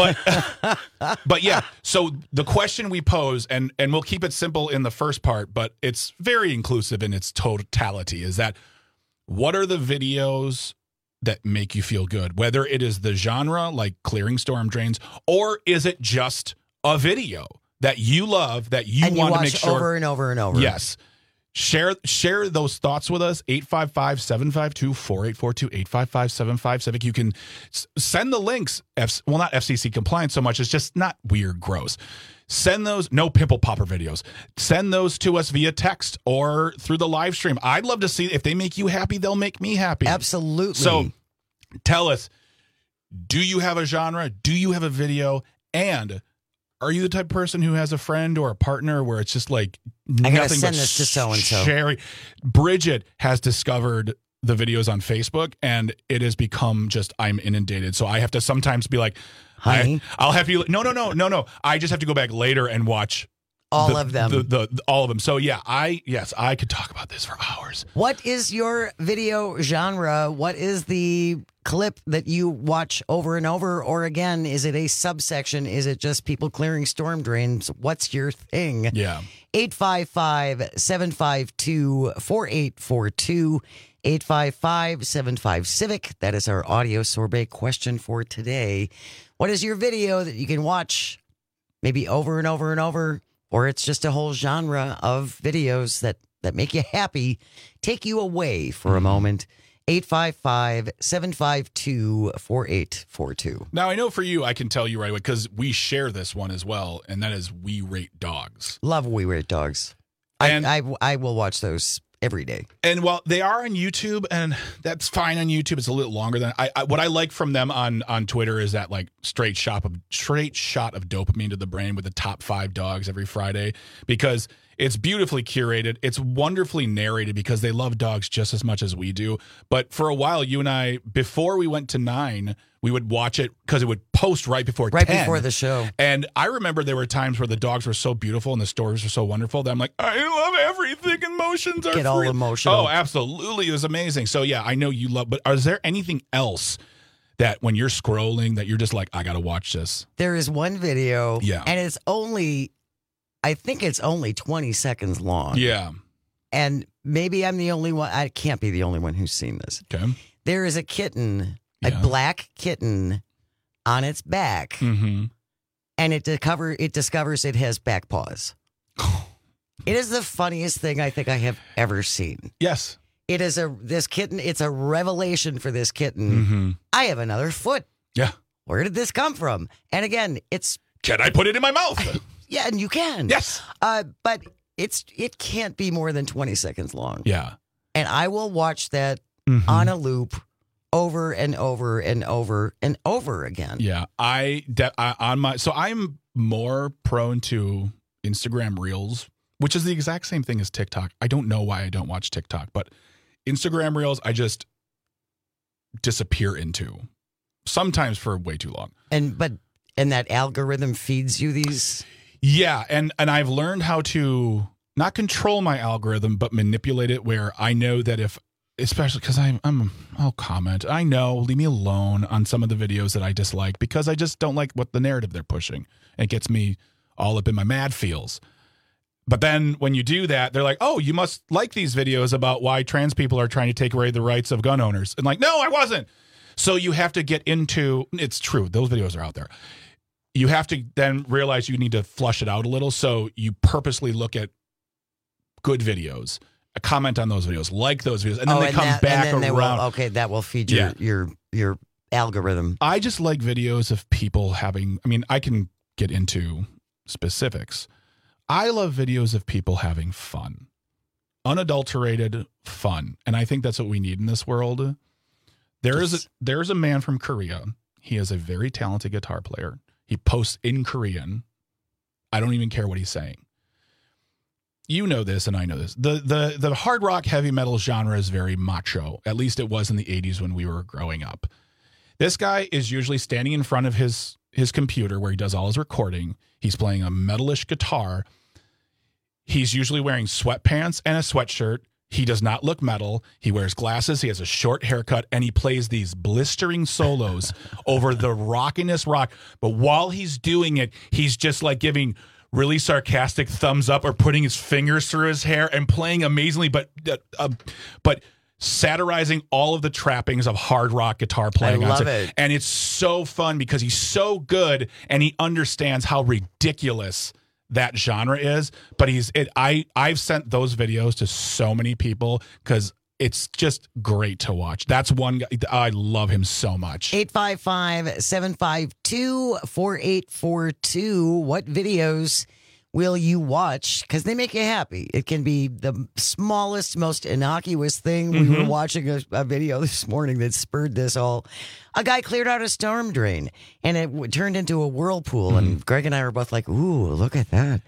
But yeah, so the question we pose, and we'll keep it simple in the first part, but it's very inclusive in its totality, is that what are the videos that make you feel good, whether it is the genre like clearing storm drains, or is it just a video that you love that you want to make sure over and over and over? Yes. Share those thoughts with us, 855-752-4842, 855-757. You can send the links, not FCC compliant so much, it's just not weird, gross. Send those, no pimple popper videos. Send those to us via text or through the live stream. I'd love to see if they make you happy, they'll make me happy. Absolutely. So tell us, Do you have a genre? Do you have a video? And are you the type of person who has a friend or a partner where it's just like I gotta nothing send but this to so-and-so. sharing? Bridget has discovered the videos on Facebook, and it has become just, I'm inundated. So I have to sometimes be like, honey, I'll have you. No. I just have to go back later and watch all of them. All of them. So yeah, I could talk about this for hours. What is your video genre? What is the clip that you watch over and over? Or again, is it a subsection? Is it just people clearing storm drains? What's your thing? Yeah. 855-752-4842. 855-75-CIVIC. That is our audio sorbet question for today. What is your video that you can watch maybe over and over and over? Or it's just a whole genre of videos that make you happy, take you away for a moment. 855-752-4842. Now, I know for you, I can tell you right away, because we share this one as well, and that is We Rate Dogs. Love We Rate Dogs. And I will watch those every day. And while they are on YouTube, and that's fine on YouTube, it's a little longer than what I like from them on Twitter is that like straight shot of dopamine to the brain with the top 5 dogs every Friday, because it's beautifully curated. It's wonderfully narrated because they love dogs just as much as we do. But for a while, you and I, before we went to 9, we would watch it because it would post right before 10. Right before the show. And I remember there were times where the dogs were so beautiful and the stories were so wonderful that I'm like, I love everything. Emotions are Get all emotional. Oh, absolutely. It was amazing. So yeah, I know you love, but is there anything else that when you're scrolling that you're just like, I got to watch this? There is one video. Yeah. And I think it's only 20 seconds long. Yeah. And maybe I'm the only one. I can't be the only one who's seen this. Okay. There is a kitten, a black kitten on its back. Mm-hmm. And it discovers it has back paws. It is the funniest thing I think I have ever seen. Yes. It is this kitten. It's a revelation for this kitten. Mm-hmm. I have another foot. Yeah. Where did this come from? And again, can I put it in my mouth? Yeah, and you can. Yes. But it can't be more than 20 seconds long. Yeah. And I will watch that on a loop over and over and over and over again. Yeah. So I'm more prone to Instagram Reels, which is the exact same thing as TikTok. I don't know why I don't watch TikTok, but Instagram Reels I just disappear into, sometimes for way too long. And that algorithm feeds you these. Yeah, and I've learned how to not control my algorithm, but manipulate it where I know that especially because I'll comment. I know, leave me alone on some of the videos that I dislike because I just don't like what the narrative they're pushing. It gets me all up in my mad feels. But then when you do that, they're like, oh, you must like these videos about why trans people are trying to take away the rights of gun owners. And like, no, I wasn't. So you have to get into, it's true, those videos are out there. You have to then realize you need to flush it out a little. So you purposely look at good videos, comment on those videos, like those videos, and then they come back around. That will feed your algorithm. I just like videos of people having, I can get into specifics. I love videos of people having fun, unadulterated fun. And I think that's what we need in this world. There's a man from Korea. He is a very talented guitar player. He posts in Korean. I don't even care what he's saying. You know this, and I know this. The hard rock heavy metal genre is very macho. At least it was in the 80s when we were growing up. This guy is usually standing in front of his computer where he does all his recording. He's playing a metalish guitar. He's usually wearing sweatpants and a sweatshirt. He does not look metal. He wears glasses. He has a short haircut, and he plays these blistering solos over the rockiness rock. But while he's doing it, he's just like giving really sarcastic thumbs up or putting his fingers through his hair and playing amazingly, but satirizing all of the trappings of hard rock guitar playing. I love it. And it's so fun because he's so good and he understands how ridiculous that genre is. But I've sent those videos to so many people because it's just great to watch. That's one guy. I love him so much. 855-752-4842. What videos will you watch? Because they make you happy. It can be the smallest, most innocuous thing. We were watching a video this morning that spurred this all. A guy cleared out a storm drain, and it turned into a whirlpool. And Greg and I were both like, ooh, look at that.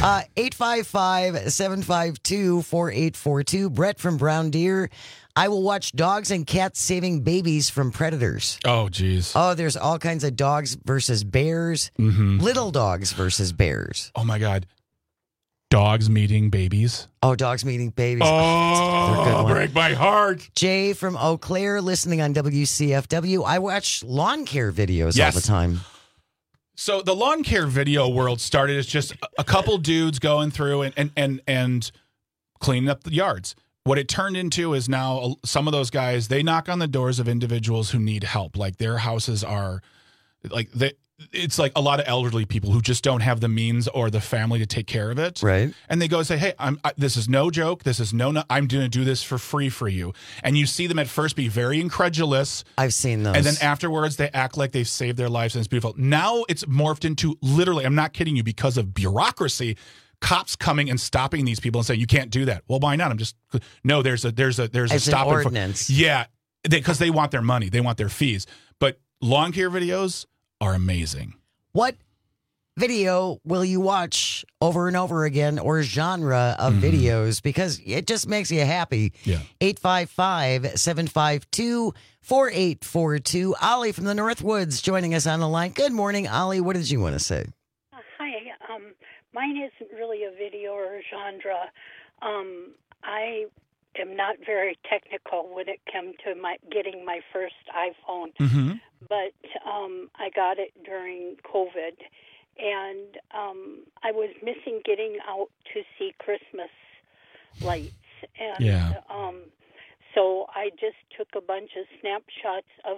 855-752-4842. Brett from Brown Deer. I will watch dogs and cats saving babies from predators. Oh, geez. Oh, there's all kinds of dogs versus bears. Little dogs versus bears. Oh, my God. Dogs meeting babies. Oh, dogs meeting babies. Oh, break my heart. Jay from Eau Claire listening on WCFW. I watch lawn care videos all the time. So the lawn care video world started as just a couple dudes going through and cleaning up the yards. What it turned into is now some of those guys, they knock on the doors of individuals who need help. Like their houses are like it's like a lot of elderly people who just don't have the means or the family to take care of it. Right. And they go and say, hey, this is no joke. This is I'm going to do this for free for you. And you see them at first be very incredulous. I've seen those. And then afterwards, they act like they've saved their lives and it's beautiful. Now it's morphed into literally, I'm not kidding you, because of bureaucracy, cops coming and stopping these people and saying, you can't do that. Well, why not? No, there's a stop ordinance. Yeah. Because they want their money. They want their fees. But lawn care videos are amazing. What video will you watch over and over again, or genre of videos? Because it just makes you happy. Yeah. 855-752-4842. Ollie from the Northwoods joining us on the line. Good morning, Ollie. What did you want to say? Hi. Mine isn't really a video or a genre. I am not very technical when it comes to getting my first iPhone. But I got it during COVID, and I was missing getting out to see Christmas lights. And so I just took a bunch of snapshots of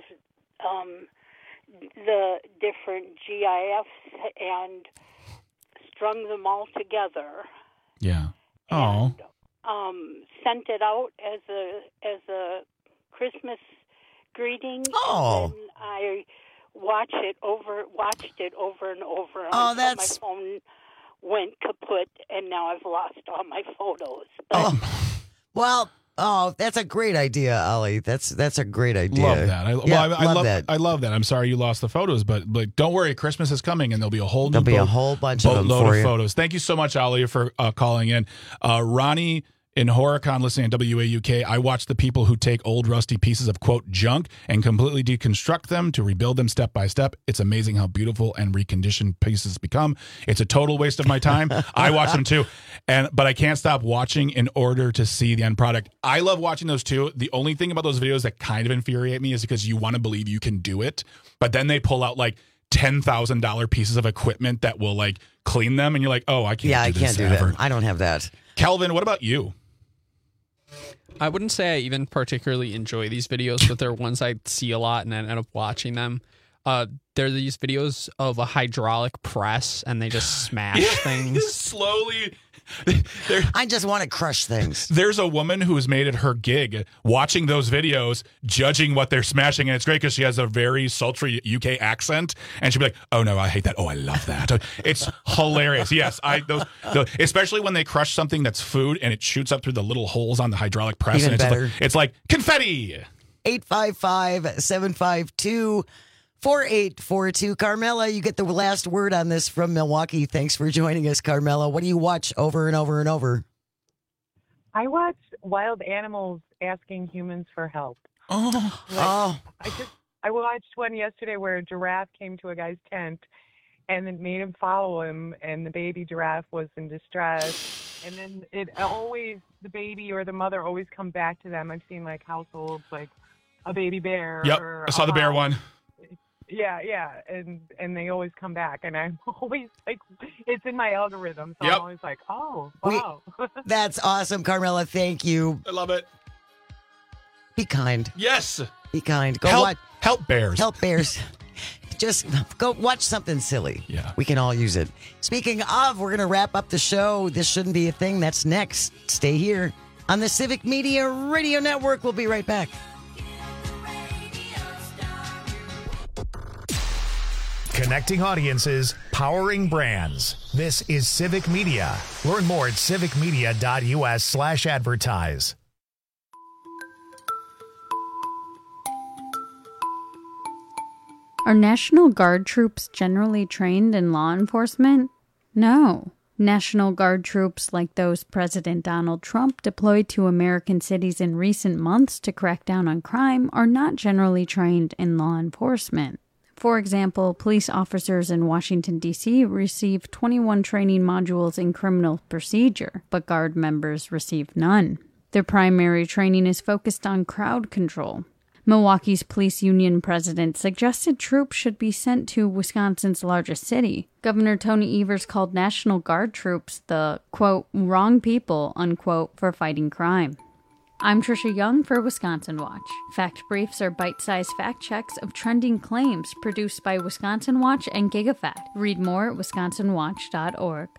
the different GIFs and strung them all together. Yeah. Oh. Sent it out as a Christmas greeting. Oh. And then I watched it over and over. Oh, until my phone went kaput, and now I've lost all my photos. But that's a great idea, Ollie. That's a great idea. Love that. I love that. I love that. I'm sorry you lost the photos, but don't worry, Christmas is coming, and there'll be a whole bunch of them for you. Photos. Thank you so much, Ollie, for calling in. Ronnie in Horicon, listening to WAUK, I watch the people who take old rusty pieces of, quote, junk and completely deconstruct them to rebuild them step by step. It's amazing how beautiful and reconditioned pieces become. It's a total waste of my time. I watch them too. But I can't stop watching in order to see the end product. I love watching those too. The only thing about those videos that kind of infuriate me is because you want to believe you can do it, but then they pull out like $10,000 pieces of equipment that will like clean them. And you're like, oh, I can't do that. I don't have that. Calvin, what about you? I wouldn't say I even particularly enjoy these videos, but they're ones I see a lot and I end up watching them. They're these videos of a hydraulic press and they just smash things. Slowly. I just want to crush things. There's a woman who has made it her gig watching those videos, judging what they're smashing. And it's great because she has a very sultry UK accent. And she'll be like, oh, no, I hate that. Oh, I love that. It's hilarious. Yes. Especially when they crush something that's food and it shoots up through the little holes on the hydraulic press. Even and better. It's like confetti. 855-752-4842. Carmela, you get the last word on this from Milwaukee. Thanks for joining us, Carmela. What do you watch over and over and over? I watch wild animals asking humans for help. I watched one yesterday where a giraffe came to a guy's tent and then made him follow him, and the baby giraffe was in distress. And then the baby or the mother always come back to them. I've seen like households like a baby bear. Yep, I saw the bear one. Yeah, and they always come back, and I'm always like, it's in my algorithm, so Yep. I'm always like, oh, wow. That's awesome, Carmela. Thank you. I love it. Be kind. Yes. Be kind. Go help bears. Help bears. Just go watch something silly. Yeah. We can all use it. Speaking of, we're going to wrap up the show. This shouldn't be a thing. That's next. Stay here on the Civic Media Radio Network. We'll be right back. Connecting audiences, powering brands. This is Civic Media. Learn more at civicmedia.us/advertise. Are National Guard troops generally trained in law enforcement? No. National Guard troops like those President Donald Trump deployed to American cities in recent months to crack down on crime are not generally trained in law enforcement. For example, police officers in Washington, D.C. receive 21 training modules in criminal procedure, but Guard members receive none. Their primary training is focused on crowd control. Milwaukee's police union president suggested troops should be sent to Wisconsin's largest city. Governor Tony Evers called National Guard troops the, quote, wrong people, unquote, for fighting crime. I'm Trisha Young for Wisconsin Watch. Fact briefs are bite-sized fact checks of trending claims produced by Wisconsin Watch and GigaFact. Read more at wisconsinwatch.org.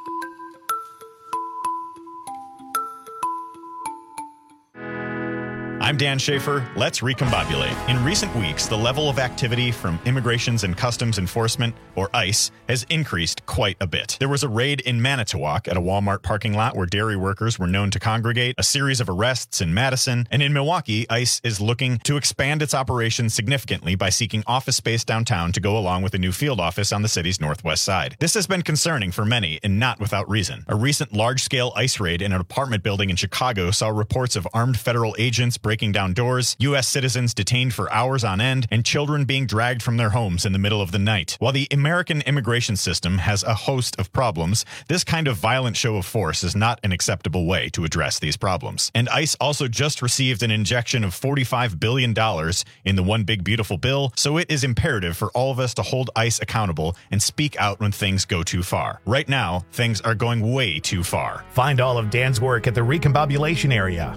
I'm Dan Schaefer. Let's recombobulate. In recent weeks, the level of activity from Immigrations and Customs Enforcement, or ICE, has increased quite a bit. There was a raid in Manitowoc at a Walmart parking lot where dairy workers were known to congregate, a series of arrests in Madison, and in Milwaukee, ICE is looking to expand its operations significantly by seeking office space downtown to go along with a new field office on the city's northwest side. This has been concerning for many, and not without reason. A recent large-scale ICE raid in an apartment building in Chicago saw reports of armed federal agents breaking down doors, U.S. citizens detained for hours on end, and children being dragged from their homes in the middle of the night. While the American immigration system has a host of problems, this kind of violent show of force is not an acceptable way to address these problems. And ICE also just received an injection of $45 billion in the One Big Beautiful Bill, so it is imperative for all of us to hold ICE accountable and speak out when things go too far. Right now, things are going way too far. Find all of Dan's work at the Recombobulation Area.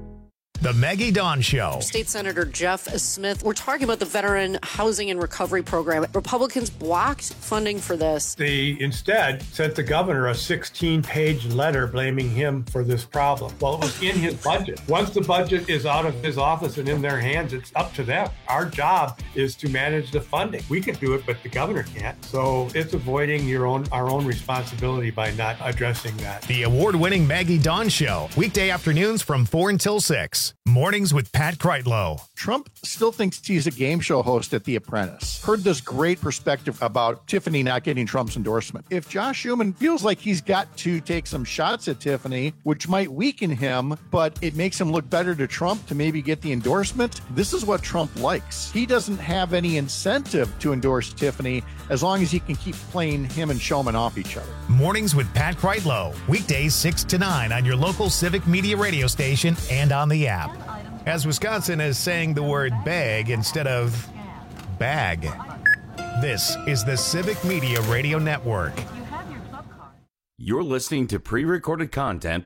The Maggie Dawn Show. State Senator Jeff Smith, we're talking about the Veteran Housing and Recovery Program. Republicans blocked funding for this. They instead sent the governor a 16-page letter blaming him for this problem. Well, it was in his budget. Once the budget is out of his office and in their hands, it's up to them. Our job is to manage the funding. We can do it, but the governor can't. So it's avoiding our own responsibility by not addressing that. The award-winning Maggie Dawn Show. Weekday afternoons from 4 until 6. Mornings with Pat Kreitlow. Trump still thinks he's a game show host at The Apprentice. Heard this great perspective about Tiffany not getting Trump's endorsement. If Josh Schumann feels like he's got to take some shots at Tiffany, which might weaken him, but it makes him look better to Trump to maybe get the endorsement, this is what Trump likes. He doesn't have any incentive to endorse Tiffany as long as he can keep playing him and Schumann off each other. Mornings with Pat Kreitlow. Weekdays 6 to 9 on your local Civic Media radio station and on the app. As Wisconsin is saying the word bag instead of bag. This is the Civic Media Radio Network. You're listening to pre-recorded content.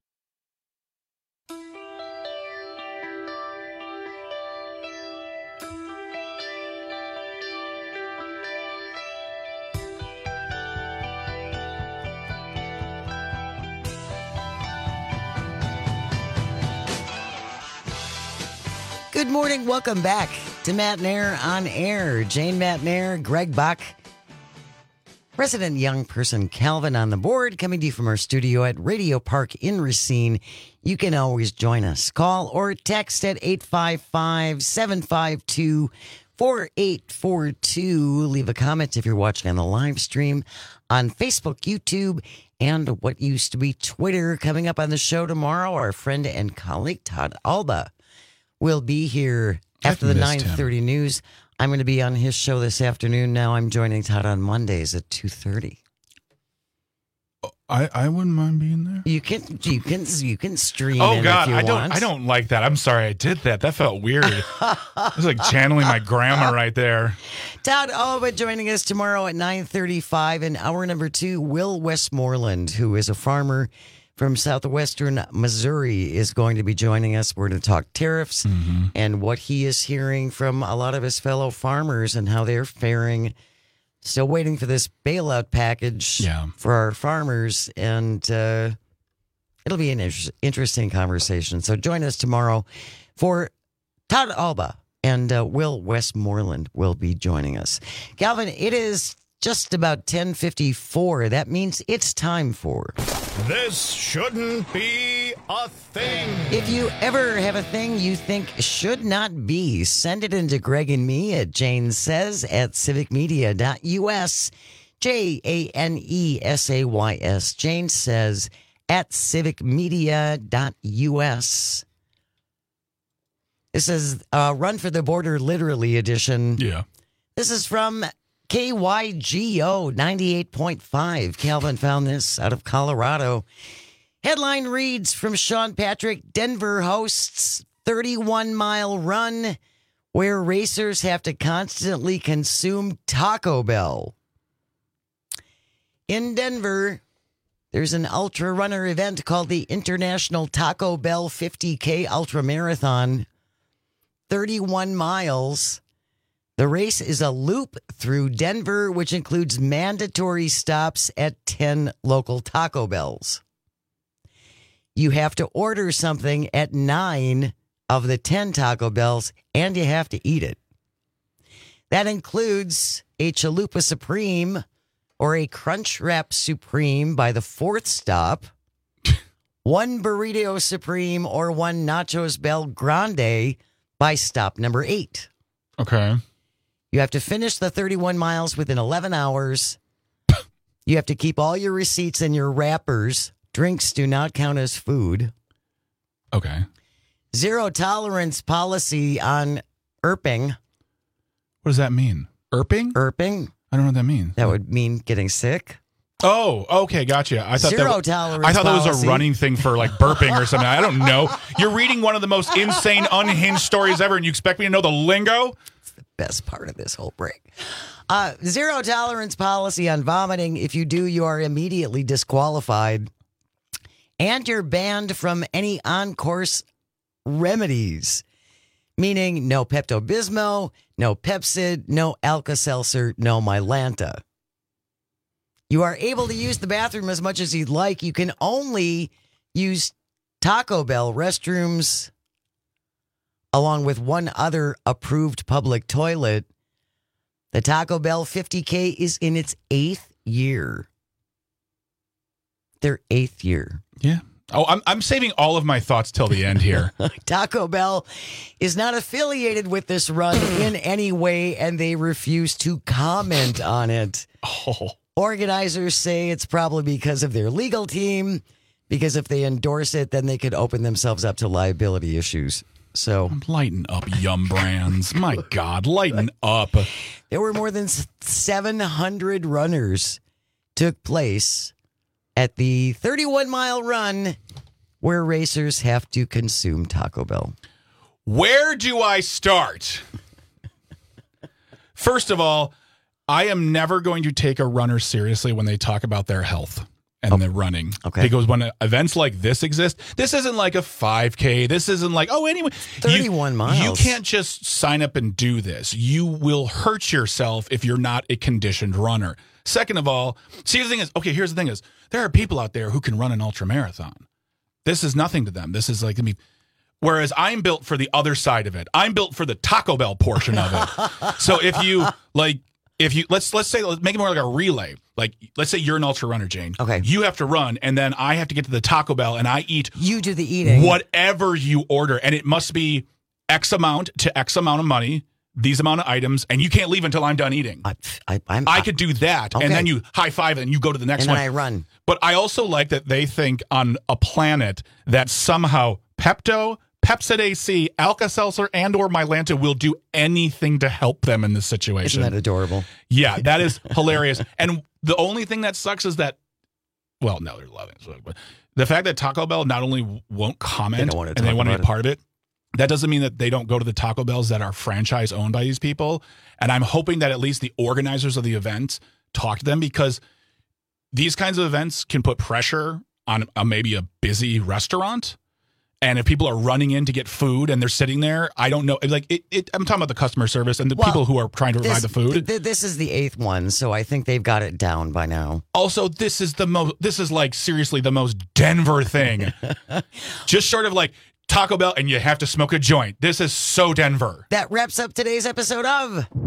Good morning. Welcome back to Matt Nair on Air. Jane Matt Nair, Greg Buck, President Young Person Calvin on the board, coming to you from our studio at Radio Park in Racine. You can always join us. Call or text at 855-752-4842. Leave a comment if you're watching on the live stream on Facebook, YouTube, and what used to be Twitter. Coming up on the show tomorrow, our friend and colleague Todd Alba will be here after the 9:30 news. I'm going to be on his show this afternoon. Now I'm joining Todd on Mondays at 2:30. I wouldn't mind being there. You can stream. Oh in God, if you I want. don't like that. I'm sorry I did that. That felt weird. It was like channeling my grandma right there. Todd Alba joining us tomorrow at 9:35. In hour number 2, Will Westmoreland, who is a farmer from southwestern Missouri, is going to be joining us. We're going to talk tariffs and what he is hearing from a lot of his fellow farmers and how they're faring. Still waiting for this bailout package for our farmers, and it'll be an interesting conversation. So join us tomorrow for Todd Alba, and Will Westmoreland will be joining us. Calvin, it is just about 10:54. That means it's time for... This shouldn't be a thing. If you ever have a thing you think should not be, send it into Greg and me at janesays@civicmedia.us. JANESAYS. Jane Says at civicmedia.us. This is Run for the Border Literally edition. Yeah. This is from KYGO 98.5. Calvin found this out of Colorado. Headline reads from Sean Patrick: Denver hosts 31-mile run where racers have to constantly consume Taco Bell. In Denver, there's an ultra runner event called the International Taco Bell 50K Ultra Marathon. 31 miles. The race is a loop through Denver, which includes mandatory stops at 10 local Taco Bells. You have to order something at 9 of the 10 Taco Bells, and you have to eat it. That includes a Chalupa Supreme or a Crunch Wrap Supreme by the 4th stop, one Burrito Supreme or one Nachos Bel Grande by stop number 8. Okay. You have to finish the 31 miles within 11 hours. You have to keep all your receipts and your wrappers. Drinks do not count as food. Okay. Zero tolerance policy on irping. What does that mean? Irping? Irping. I don't know what that means. That would mean getting sick. Oh, okay, gotcha. I thought Zero tolerance I thought that was policy. a running thing for like burping or something. I don't know. You're reading one of the most insane, unhinged stories ever, and you expect me to know the lingo? It's the best part of this whole break. Zero tolerance policy on vomiting. If you do, you are immediately disqualified. And you're banned from any on-course remedies, meaning no Pepto-Bismol, no Pepcid, no Alka-Seltzer, no Mylanta. You are able to use the bathroom as much as you'd like. You can only use Taco Bell restrooms along with one other approved public toilet. The Taco Bell 50K is in its 8th year. Their 8th year. Yeah. Oh, I'm saving all of my thoughts till the end here. Taco Bell is not affiliated with this run in any way, and they refuse to comment on it. Oh. Organizers say it's probably because of their legal team, because if they endorse it, then they could open themselves up to liability issues. So lighten up, Yum Brands. My God, lighten up. There were more than 700 runners took place at the 31-mile run where racers have to consume Taco Bell. Where do I start? First of all, I am never going to take a runner seriously when they talk about their health and their running. Okay. Because when events like this exist, this isn't like a 5K. This isn't like, anyway. 31 miles. You can't just sign up and do this. You will hurt yourself if you're not a conditioned runner. Second of all, see, the thing is, okay, here's the thing is, there are people out there who can run an ultra marathon. This is nothing to them. This is like, whereas I'm built for the other side of it. I'm built for the Taco Bell portion of it. So if you let's make it more like a relay. Like, let's say you're an ultra runner, Jane. Okay. You have to run, and then I have to get to the Taco Bell, and I eat. You do the eating. Whatever you order, and it must be X amount to X amount of money, these amount of items, and you can't leave until I'm done eating. I could do that, Okay. and then you high five, and you go to the next and one. then I run. But I also like that they think on a planet that somehow Pepto, Pepcid AC, Alka-Seltzer, and or Mylanta will do anything to help them in this situation. Isn't that adorable? Yeah, that is hilarious. And the only thing that sucks is that, well, no, they're loving it. But the fact that Taco Bell not only won't comment and they want to be a part of it, that doesn't mean that they don't go to the Taco Bells that are franchise owned by these people. And I'm hoping that at least the organizers of the event talk to them, because these kinds of events can put pressure on maybe a busy restaurant. And if people are running in to get food and they're sitting there, I don't know. Like I'm talking about the customer service and the people who are trying to provide the food. This is the 8th one, so I think they've got it down by now. Also, this is like seriously the most Denver thing. Just short of like Taco Bell and you have to smoke a joint. This is so Denver. That wraps up today's episode of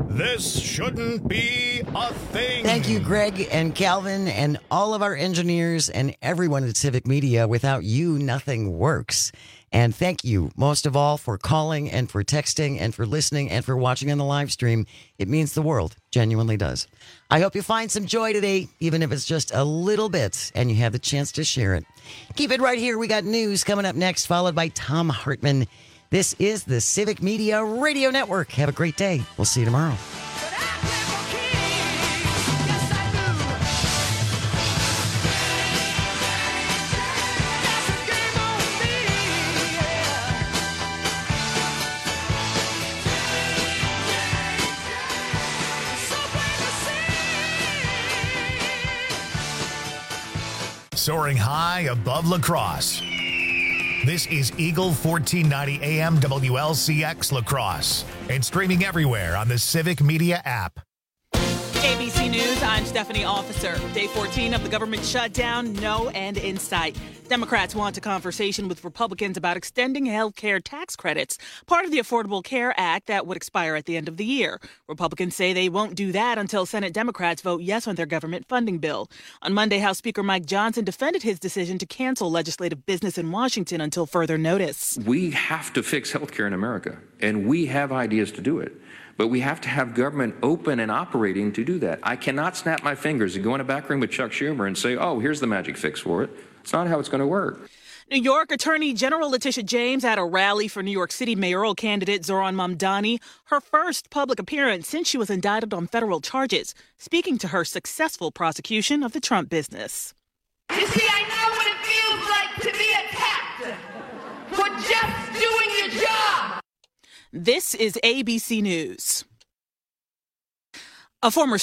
This shouldn't be a thing. Thank you, Greg and Calvin and all of our engineers and everyone at Civic Media. Without you, nothing works. And thank you, most of all, for calling and for texting and for listening and for watching on the live stream. It means the world. Genuinely does. I hope you find some joy today, even if it's just a little bit, and you have the chance to share it. Keep it right here. We got news coming up next, followed by Tom Hartman. This is the Civic Media Radio Network. Have a great day. We'll see you tomorrow. Soaring high above La Crosse. This is Eagle 1490 AM WLCX La Crosse and streaming everywhere on the Civic Media app. ABC News, I'm Stephanie Officer. Day 14 of the government shutdown, no end in sight. Democrats want a conversation with Republicans about extending health care tax credits, part of the Affordable Care Act that would expire at the end of the year. Republicans say they won't do that until Senate Democrats vote yes on their government funding bill. On Monday, House Speaker Mike Johnson defended his decision to cancel legislative business in Washington until further notice. We have to fix health care in America, and we have ideas to do it. But we have to have government open and operating to do that. I cannot snap my fingers and go in a back room with Chuck Schumer and say, oh, here's the magic fix for it. It's not how it's going to work. New York Attorney General Letitia James at a rally for New York City mayoral candidate Zohran Mamdani, her first public appearance since she was indicted on federal charges, speaking to her successful prosecution of the Trump business. You see, I know what it feels like to be attacked for just doing your job. This is ABC News. A former